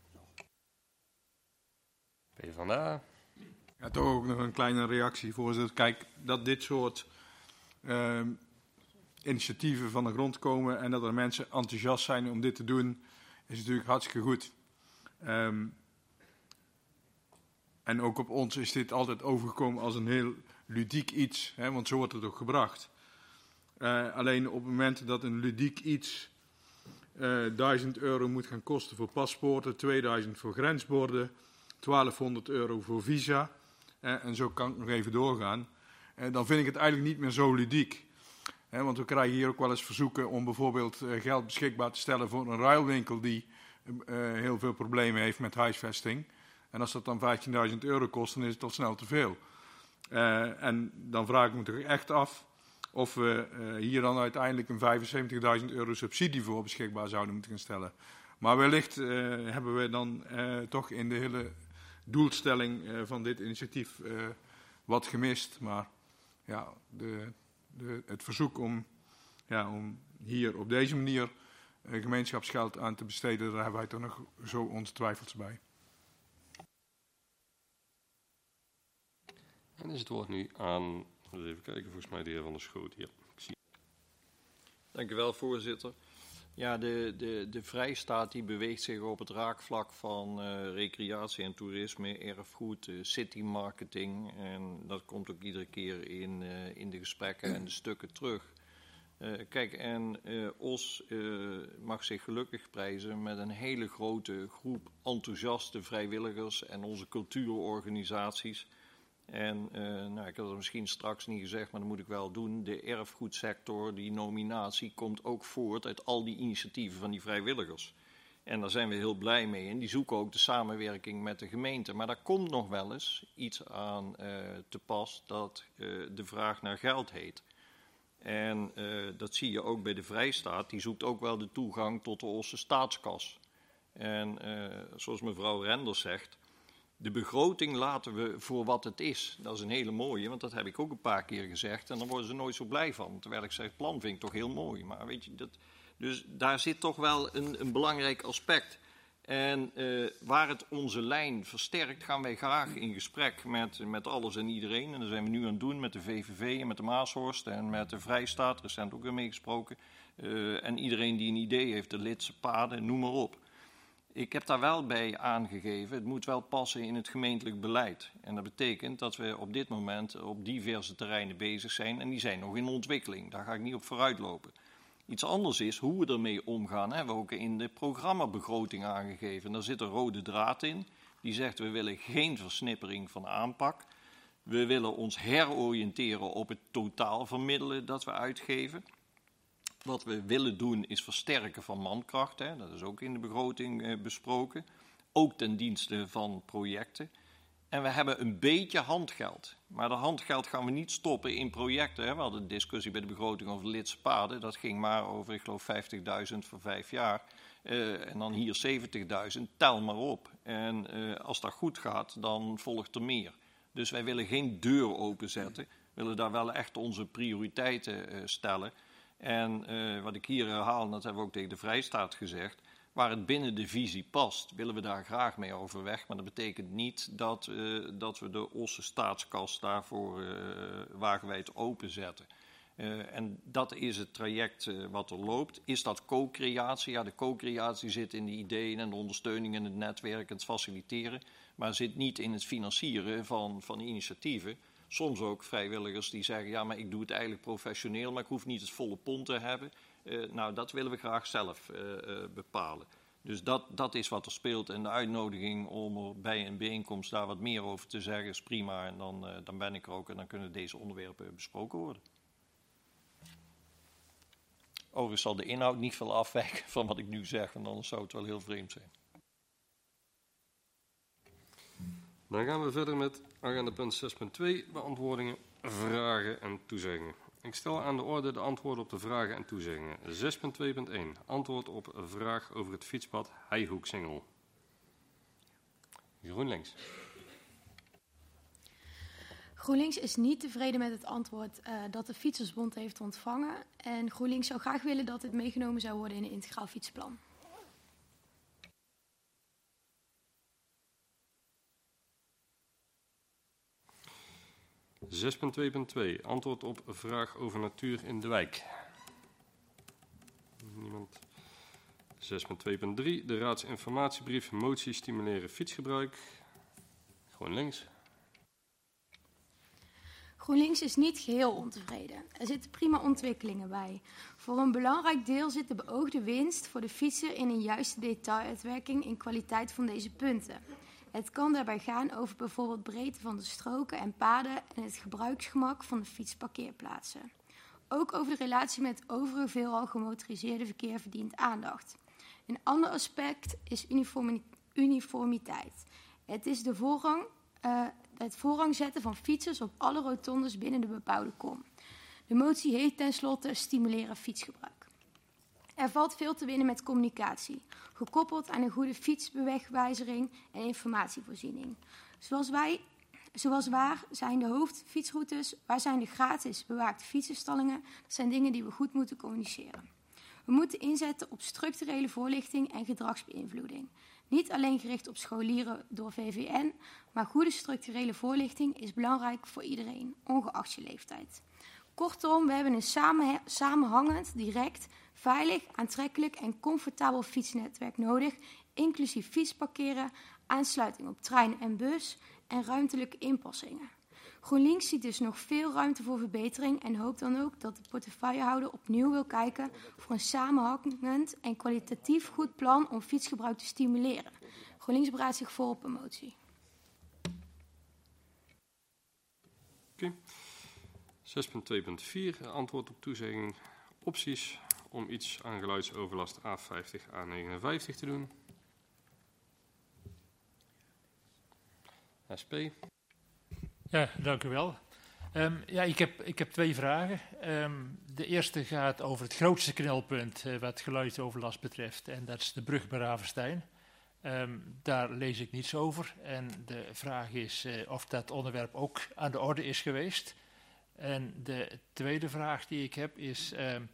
PvdA. Ja, toch ook nog een kleine reactie, voorzitter. Kijk, dat dit soort initiatieven van de grond komen en dat er mensen enthousiast zijn om dit te doen, is natuurlijk hartstikke goed. En ook op ons is dit altijd overgekomen als een heel ludiek iets, hè, want zo wordt het ook gebracht. Alleen op het moment dat een ludiek iets €1000 moet gaan kosten voor paspoorten, 2000 voor grensborden, €1200 voor visa, en zo kan ik nog even doorgaan, dan vind ik het eigenlijk niet meer zo ludiek. Want we krijgen hier ook wel eens verzoeken om bijvoorbeeld geld beschikbaar te stellen voor een ruilwinkel die heel veel problemen heeft met huisvesting. En als dat dan €15.000 kost, dan is het al snel te veel. En dan vraag ik me toch echt af of we hier dan uiteindelijk een €75.000 subsidie voor beschikbaar zouden moeten gaan stellen. Maar wellicht hebben we dan toch in de hele doelstelling van dit initiatief wat gemist. Maar ja, het verzoek om hier op deze manier gemeenschapsgeld aan te besteden, daar hebben wij toch nog zo onze twijfels bij. En is het woord nu aan, even kijken, volgens mij de heer Van der Schoot. Ja, ik zie. Dank u wel, voorzitter. Ja, de Vrijstaat die beweegt zich op het raakvlak van recreatie en toerisme, erfgoed, citymarketing. En dat komt ook iedere keer in de gesprekken en de stukken terug. Kijk, en Os mag zich gelukkig prijzen met een hele grote groep enthousiaste vrijwilligers en onze cultuurorganisaties. En ik had het misschien straks niet gezegd, maar dat moet ik wel doen. De erfgoedsector, die nominatie, komt ook voort uit al die initiatieven van die vrijwilligers. En daar zijn we heel blij mee. En die zoeken ook de samenwerking met de gemeente. Maar daar komt nog wel eens iets aan te pas dat de vraag naar geld heet. En dat zie je ook bij de Vrijstaat. Die zoekt ook wel de toegang tot de Osse staatskas. En zoals mevrouw Renders zegt, de begroting laten we voor wat het is. Dat is een hele mooie, want dat heb ik ook een paar keer gezegd. En dan worden ze nooit zo blij van. Terwijl ik zeg, het plan vind ik toch heel mooi. Maar weet je, dus daar zit toch wel een belangrijk aspect. En waar het onze lijn versterkt, gaan wij graag in gesprek met alles en iedereen. En dat zijn we nu aan het doen met de VVV en met de Maashorst en met de Vrijstaat. Recent ook weer meegesproken. En iedereen die een idee heeft, de Lidse paden, noem maar op. Ik heb daar wel bij aangegeven, het moet wel passen in het gemeentelijk beleid. En dat betekent dat we op dit moment op diverse terreinen bezig zijn en die zijn nog in ontwikkeling. Daar ga ik niet op vooruitlopen. Iets anders is hoe we ermee omgaan, hebben we ook in de programmabegroting aangegeven. Daar zit een rode draad in, die zegt we willen geen versnippering van aanpak. We willen ons heroriënteren op het totaal van middelen dat we uitgeven. Wat we willen doen is versterken van mankracht. Hè. Dat is ook in de begroting besproken. Ook ten dienste van projecten. En we hebben een beetje handgeld. Maar dat handgeld gaan we niet stoppen in projecten. Hè. We hadden een discussie bij de begroting over de Lidse paden. Dat ging maar over, ik geloof, 50.000 voor 5 jaar. En dan hier 70.000. Tel maar op. En als dat goed gaat, dan volgt er meer. Dus wij willen geen deur openzetten. We willen daar wel echt onze prioriteiten stellen. En wat ik hier herhaal, en dat hebben we ook tegen de Vrijstaat gezegd, waar het binnen de visie past, willen we daar graag mee overweg. Maar dat betekent niet dat we de Osse staatskas daarvoor wagenwijd openzetten. En dat is het traject wat er loopt. Is dat co-creatie? Ja, de co-creatie zit in de ideeën en de ondersteuning en het netwerk en het faciliteren. Maar zit niet in het financieren van initiatieven. Soms ook vrijwilligers die zeggen, ja, maar ik doe het eigenlijk professioneel, maar ik hoef niet het volle pond te hebben. Nou, dat willen we graag zelf bepalen. Dus dat is wat er speelt. En de uitnodiging om er bij een bijeenkomst daar wat meer over te zeggen is prima. En dan ben ik er ook en dan kunnen deze onderwerpen besproken worden. Overigens zal de inhoud niet veel afwijken van wat ik nu zeg, want anders zou het wel heel vreemd zijn. Dan gaan we verder met agendapunt 6.2, beantwoordingen, vragen en toezeggingen. Ik stel aan de orde de antwoorden op de vragen en toezeggingen. 6.2.1, antwoord op een vraag over het fietspad Heihoek-Singel. GroenLinks. GroenLinks is niet tevreden met het antwoord dat de Fietsersbond heeft ontvangen. En GroenLinks zou graag willen dat dit meegenomen zou worden in een integraal fietsplan. .2.2, antwoord op een vraag over natuur in de wijk. Niemand. 6.2.3, de raadsinformatiebrief, motie stimuleren fietsgebruik. GroenLinks. GroenLinks is niet geheel ontevreden. Er zitten prima ontwikkelingen bij. Voor een belangrijk deel zit de beoogde winst voor de fietser in een juiste detailuitwerking in kwaliteit van deze punten. Het kan daarbij gaan over bijvoorbeeld breedte van de stroken en paden en het gebruiksgemak van de fietsparkeerplaatsen. Ook over de relatie met het overige veelal gemotoriseerde verkeer verdient aandacht. Een ander aspect is uniformiteit. Het is het voorrang zetten van fietsers op alle rotondes binnen de bebouwde kom. De motie heet tenslotte stimuleren fietsgebruik. Er valt veel te winnen met communicatie, gekoppeld aan een goede fietsbewegwijzering en informatievoorziening. Zoals waar zijn de hoofdfietsroutes, waar zijn de gratis bewaakte fietsenstallingen, dat zijn dingen die we goed moeten communiceren. We moeten inzetten op structurele voorlichting en gedragsbeïnvloeding. Niet alleen gericht op scholieren door VVN, maar goede structurele voorlichting is belangrijk voor iedereen, ongeacht je leeftijd. Kortom, we hebben een samenhangend, direct, veilig, aantrekkelijk en comfortabel fietsnetwerk nodig, inclusief fietsparkeren, aansluiting op trein en bus en ruimtelijke inpassingen. GroenLinks ziet dus nog veel ruimte voor verbetering en hoopt dan ook dat de portefeuillehouder opnieuw wil kijken voor een samenhangend en kwalitatief goed plan om fietsgebruik te stimuleren. GroenLinks bereidt zich voor op een motie. Oké. 6.2.4, antwoord op toezegging, opties om iets aan geluidsoverlast A50, A59 te doen. SP. Ja, dank u wel. Ik heb twee vragen. De eerste gaat over het grootste knelpunt wat geluidsoverlast betreft. En dat is de brug bij Ravenstein. Daar lees ik niets over. En de vraag is of dat onderwerp ook aan de orde is geweest. En de tweede vraag die ik heb is...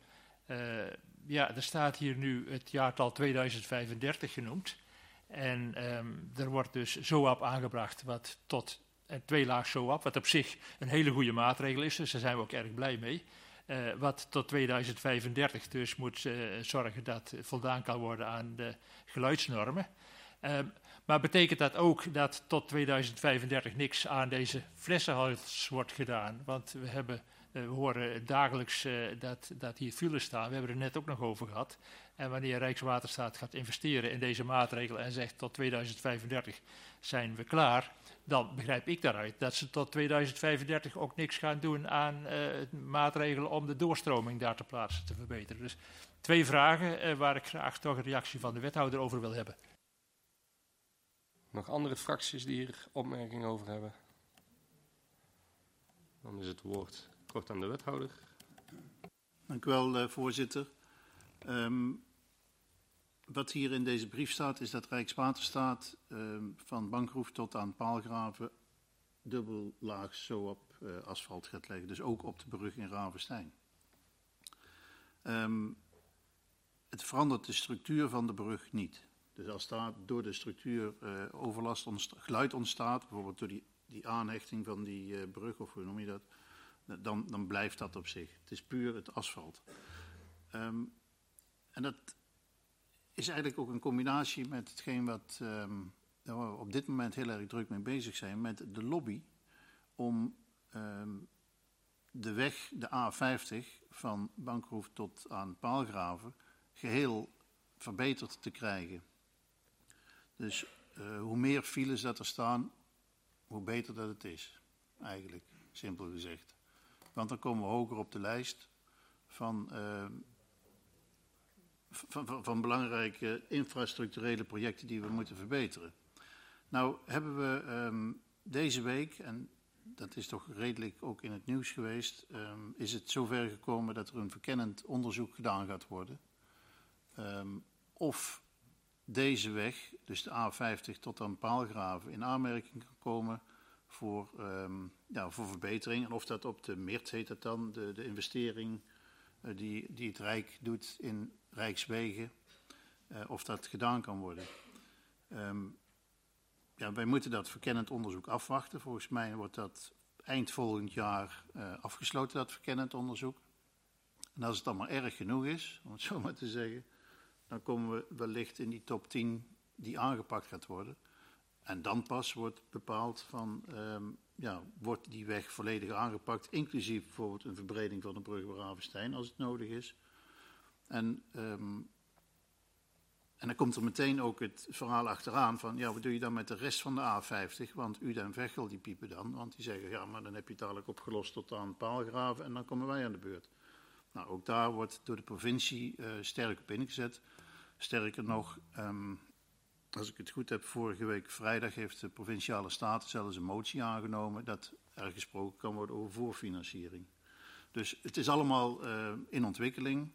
er staat hier nu het jaartal 2035 genoemd. En er wordt dus ZOAP aangebracht wat tot... En 2-laag ZOAP, wat op zich een hele goede maatregel is, dus daar zijn we ook erg blij mee. Wat tot 2035 dus moet zorgen dat voldaan kan worden aan de geluidsnormen. Maar betekent dat ook dat tot 2035 niks aan deze flessenhals wordt gedaan? Want we horen dagelijks dat hier files staan. We hebben er net ook nog over gehad. En wanneer Rijkswaterstaat gaat investeren in deze maatregel en zegt tot 2035 zijn we klaar, dan begrijp ik daaruit dat ze tot 2035 ook niks gaan doen aan maatregelen om de doorstroming daar ter plaatse te verbeteren. Dus 2 vragen waar ik graag toch een reactie van de wethouder over wil hebben. Nog andere fracties die hier opmerkingen over hebben? Dan is het woord kort aan de wethouder. Dank u wel, voorzitter. Wat hier in deze brief staat, is dat Rijkswaterstaat van Bankhoef tot aan Paalgraven dubbellaag ZOAP asfalt gaat leggen. Dus ook op de brug in Ravenstein. Het verandert de structuur van de brug niet. Dus als daar door de structuur geluid ontstaat, bijvoorbeeld door die aanhechting van die brug, of hoe noem je dat, dan blijft dat op zich. Het is puur het asfalt. En dat is eigenlijk ook een combinatie met hetgeen wat waar we op dit moment heel erg druk mee bezig zijn, met de lobby om de weg, de A50, van Bankhoef tot aan Paalgraven, geheel verbeterd te krijgen. Dus hoe meer files dat er staan, hoe beter dat het is. Eigenlijk, simpel gezegd. Want dan komen we hoger op de lijst van van belangrijke infrastructurele projecten die we moeten verbeteren. Nou hebben we deze week, en dat is toch redelijk ook in het nieuws geweest, is het zover gekomen dat er een verkennend onderzoek gedaan gaat worden. Of deze weg, dus de A50 tot aan Paalgraven, in aanmerking kan komen voor verbetering. En of dat op de MIRT heet dat dan, de investering die het Rijk doet in Rijkswegen, of dat gedaan kan worden. Wij moeten dat verkennend onderzoek afwachten. Volgens mij wordt dat eind volgend jaar afgesloten, dat verkennend onderzoek. En als het dan maar erg genoeg is, om het zo maar te zeggen, dan komen we wellicht in die top 10 die aangepakt gaat worden. En dan pas wordt bepaald van, wordt die weg volledig aangepakt, inclusief bijvoorbeeld een verbreding van de brug bij Ravenstein, als het nodig is. En dan komt er meteen ook het verhaal achteraan van, wat doe je dan met de rest van de A50? Want Uden en Veghel die piepen dan, want die zeggen, maar dan heb je het dadelijk opgelost tot aan Paalgraven en dan komen wij aan de beurt. Nou, ook daar wordt door de provincie sterk op ingezet. Sterker nog, als ik het goed heb, vorige week vrijdag heeft de Provinciale Staten zelfs een motie aangenomen dat er gesproken kan worden over voorfinanciering. Dus het is allemaal in ontwikkeling.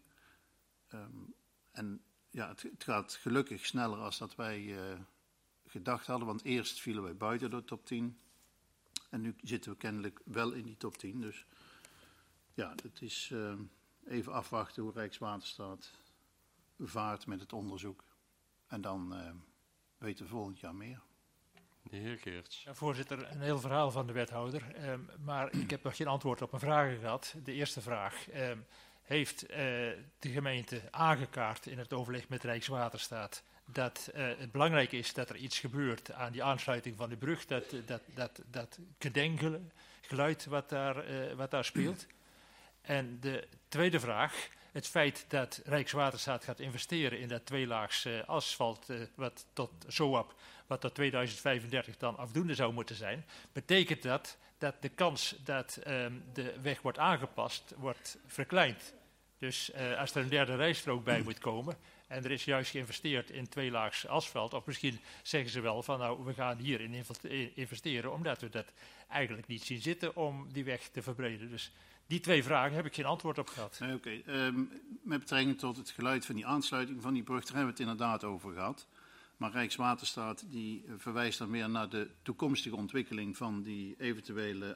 Het gaat gelukkig sneller als dat wij gedacht hadden, want eerst vielen wij buiten de top 10. En nu zitten we kennelijk wel in die top 10. Dus het is even afwachten hoe Rijkswaterstaat vaart met het onderzoek. En dan weten we volgend jaar meer. De heer Geerts. Ja, voorzitter, een heel verhaal van de wethouder. Maar ik heb nog geen antwoord op mijn vragen gehad. De eerste vraag. Heeft de gemeente aangekaart in het overleg met Rijkswaterstaat dat het belangrijk is dat er iets gebeurt aan die aansluiting van de brug, dat gedenkgeluid wat daar speelt? En de tweede vraag, het feit dat Rijkswaterstaat gaat investeren in dat tweelaags asfalt, wat tot SOAP, wat tot 2035 dan afdoende zou moeten zijn, betekent dat de kans dat de weg wordt aangepast, wordt verkleind. Dus als er een derde rijstrook bij moet komen en er is juist geïnvesteerd in tweelaags asfalt, of misschien zeggen ze wel van we gaan hierin investeren omdat we dat eigenlijk niet zien zitten om die weg te verbreden. Dus die twee vragen heb ik geen antwoord op gehad. Oké. Met betrekking tot het geluid van die aansluiting van die brug, daar hebben we het inderdaad over gehad. Maar Rijkswaterstaat die verwijst dan meer naar de toekomstige ontwikkeling van die eventuele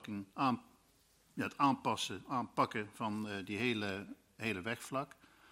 aanpakken van die hele wegvlak.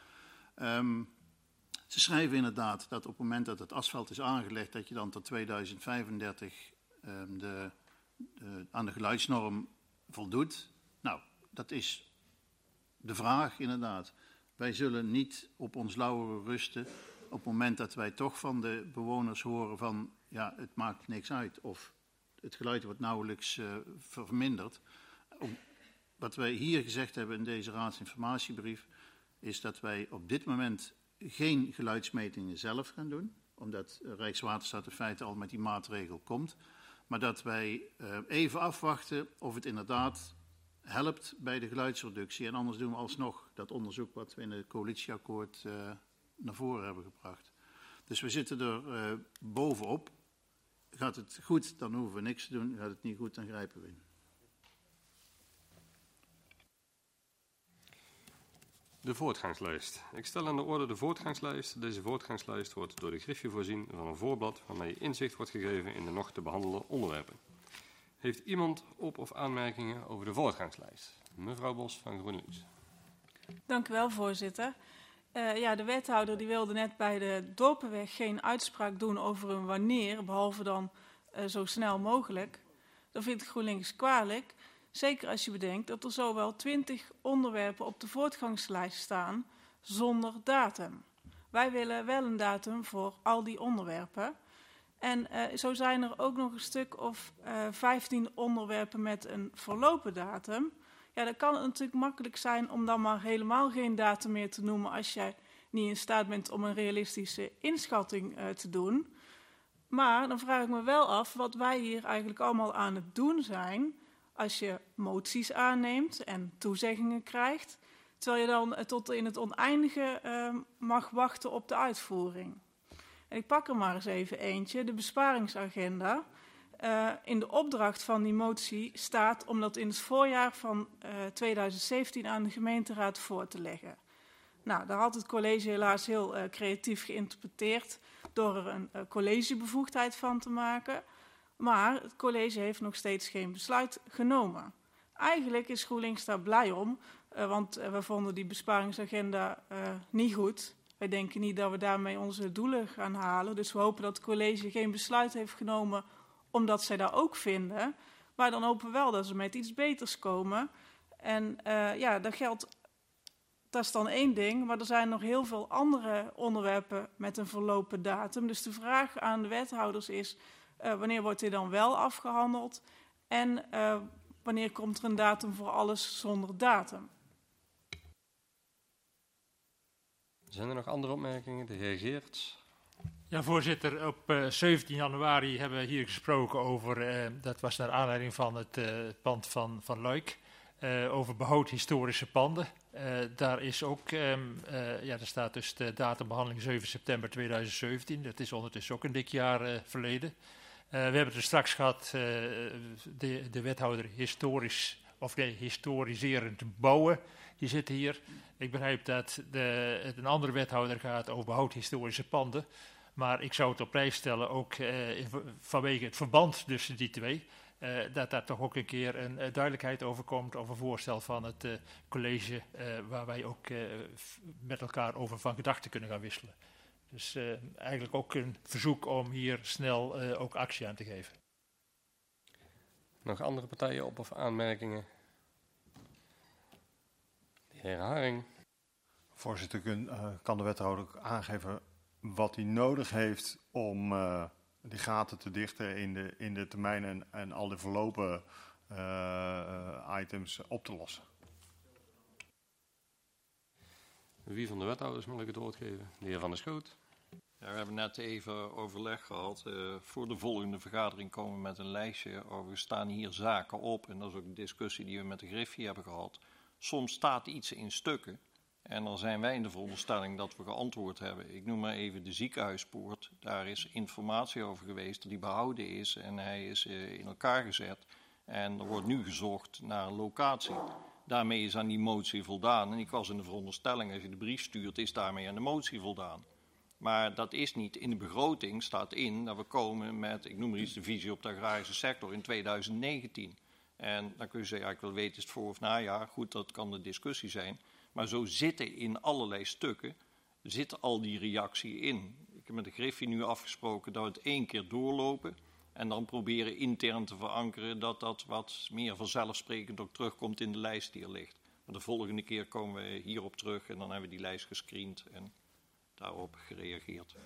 Ze schrijven inderdaad dat op het moment dat het asfalt is aangelegd, dat je dan tot 2035 aan de geluidsnorm voldoet. Nou, dat is de vraag inderdaad. Wij zullen niet op ons lauweren rusten op het moment dat wij toch van de bewoners horen van het maakt niks uit of het geluid wordt nauwelijks verminderd. Wat wij hier gezegd hebben in deze raadsinformatiebrief is dat wij op dit moment geen geluidsmetingen zelf gaan doen, omdat Rijkswaterstaat in feite al met die maatregel komt, maar dat wij even afwachten of het inderdaad helpt bij de geluidsreductie en anders doen we alsnog dat onderzoek wat we in het coalitieakkoord naar voren hebben gebracht. Dus we zitten er bovenop. Gaat het goed, dan hoeven we niks te doen. Gaat het niet goed, dan grijpen we in. De voortgangslijst. Ik stel aan de orde de voortgangslijst. Deze voortgangslijst wordt door de griffie voorzien van een voorblad waarmee inzicht wordt gegeven in de nog te behandelen onderwerpen. Heeft iemand op- of aanmerkingen over de voortgangslijst? Mevrouw Bos van GroenLinks. Dank u wel, voorzitter. De wethouder die wilde net bij de Dorpenweg geen uitspraak doen over een wanneer, behalve dan zo snel mogelijk. Dat vindt GroenLinks kwalijk. Zeker als je bedenkt dat er zowel 20 onderwerpen op de voortgangslijst staan zonder datum. Wij willen wel een datum voor al die onderwerpen. En zo zijn er ook nog een stuk of 15 onderwerpen met een verlopen datum. Ja, dan kan het natuurlijk makkelijk zijn om dan maar helemaal geen datum meer te noemen als jij niet in staat bent om een realistische inschatting te doen. Maar dan vraag ik me wel af wat wij hier eigenlijk allemaal aan het doen zijn als je moties aanneemt en toezeggingen krijgt. terwijl je dan tot in het oneindige mag wachten op de uitvoering. En ik pak er maar eens even eentje, de besparingsagenda. In de opdracht van die motie staat om dat in het voorjaar van 2017 aan de gemeenteraad voor te leggen. Nou, daar had het college helaas heel creatief geïnterpreteerd door er een collegebevoegdheid van te maken. Maar het college heeft nog steeds geen besluit genomen. Eigenlijk is GroenLinks daar blij om, want we vonden die besparingsagenda niet goed. Wij denken niet dat we daarmee onze doelen gaan halen. Dus we hopen dat het college geen besluit heeft genomen omdat zij dat ook vinden. Maar dan hopen we wel dat ze met iets beters komen. En dat geldt, dat is dan één ding. Maar er zijn nog heel veel andere onderwerpen met een verlopen datum. Dus de vraag aan de wethouders is, wanneer wordt dit dan wel afgehandeld? En wanneer komt er een datum voor alles zonder datum? Zijn er nog andere opmerkingen? De heer Geerts. Ja, voorzitter. Op 17 januari hebben we hier gesproken over, dat was naar aanleiding van het pand van Luik, over behoud historische panden. Daar is ook, er staat dus de datumbehandeling 7 september 2017. Dat is ondertussen ook een dik jaar verleden. We hebben het er straks gehad, de wethouder historiserend bouwen, die zit hier. Ik begrijp dat een andere wethouder gaat over behoud historische panden. Maar ik zou het op prijs stellen, ook vanwege het verband tussen die twee, dat daar toch ook een keer een duidelijkheid over komt over een voorstel van het college, waar wij ook met elkaar over van gedachten kunnen gaan wisselen. Dus eigenlijk ook een verzoek om hier snel ook actie aan te geven. Nog andere partijen op of aanmerkingen? De heer Haring. Voorzitter, kan de wethouder ook aangeven wat hij nodig heeft om die gaten te dichten in de termijn en al de verlopen items op te lossen? Wie van de wethouders mag ik het woord geven? De heer Van der Schoot. Ja, we hebben net even overleg gehad. Voor de volgende vergadering komen we met een lijstje. We staan hier zaken op. En dat is ook de discussie die we met de Griffie hebben gehad. Soms staat iets in stukken. En dan zijn wij in de veronderstelling dat we geantwoord hebben. Ik noem maar even de ziekenhuispoort. Daar is informatie over geweest die behouden is. En hij is in elkaar gezet. En er wordt nu gezocht naar een locatie. Daarmee is aan die motie voldaan. En ik was in de veronderstelling, als je de brief stuurt, is daarmee aan de motie voldaan. Maar dat is niet. In de begroting staat in dat we komen met, ik noem maar iets, de visie op de agrarische sector in 2019. En dan kun je zeggen, ja, ik wil weten, is het voor of najaar? Goed, dat kan de discussie zijn. Maar zo zitten in allerlei stukken, zit al die reactie in. Ik heb met de Griffie nu afgesproken dat we het 1 keer doorlopen. En dan proberen intern te verankeren dat dat wat meer vanzelfsprekend ook terugkomt in de lijst die er ligt. Maar de volgende keer komen we hierop terug en dan hebben we die lijst gescreend en daarop gereageerd.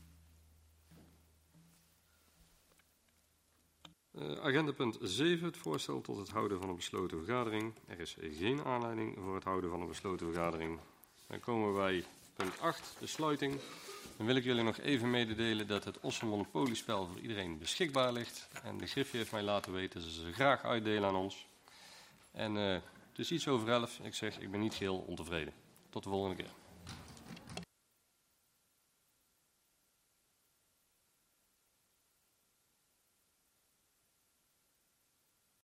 Agenda punt 7, het voorstel tot het houden van een besloten vergadering. Er is geen aanleiding voor het houden van een besloten vergadering. Dan komen we bij punt 8, de sluiting. Dan wil ik jullie nog even mededelen dat het Osse Monopoliespel voor iedereen beschikbaar ligt. En de Griffie heeft mij laten weten dat ze graag uitdelen aan ons. En het is iets over 11. Ik zeg, ik ben niet geheel ontevreden. Tot de volgende keer.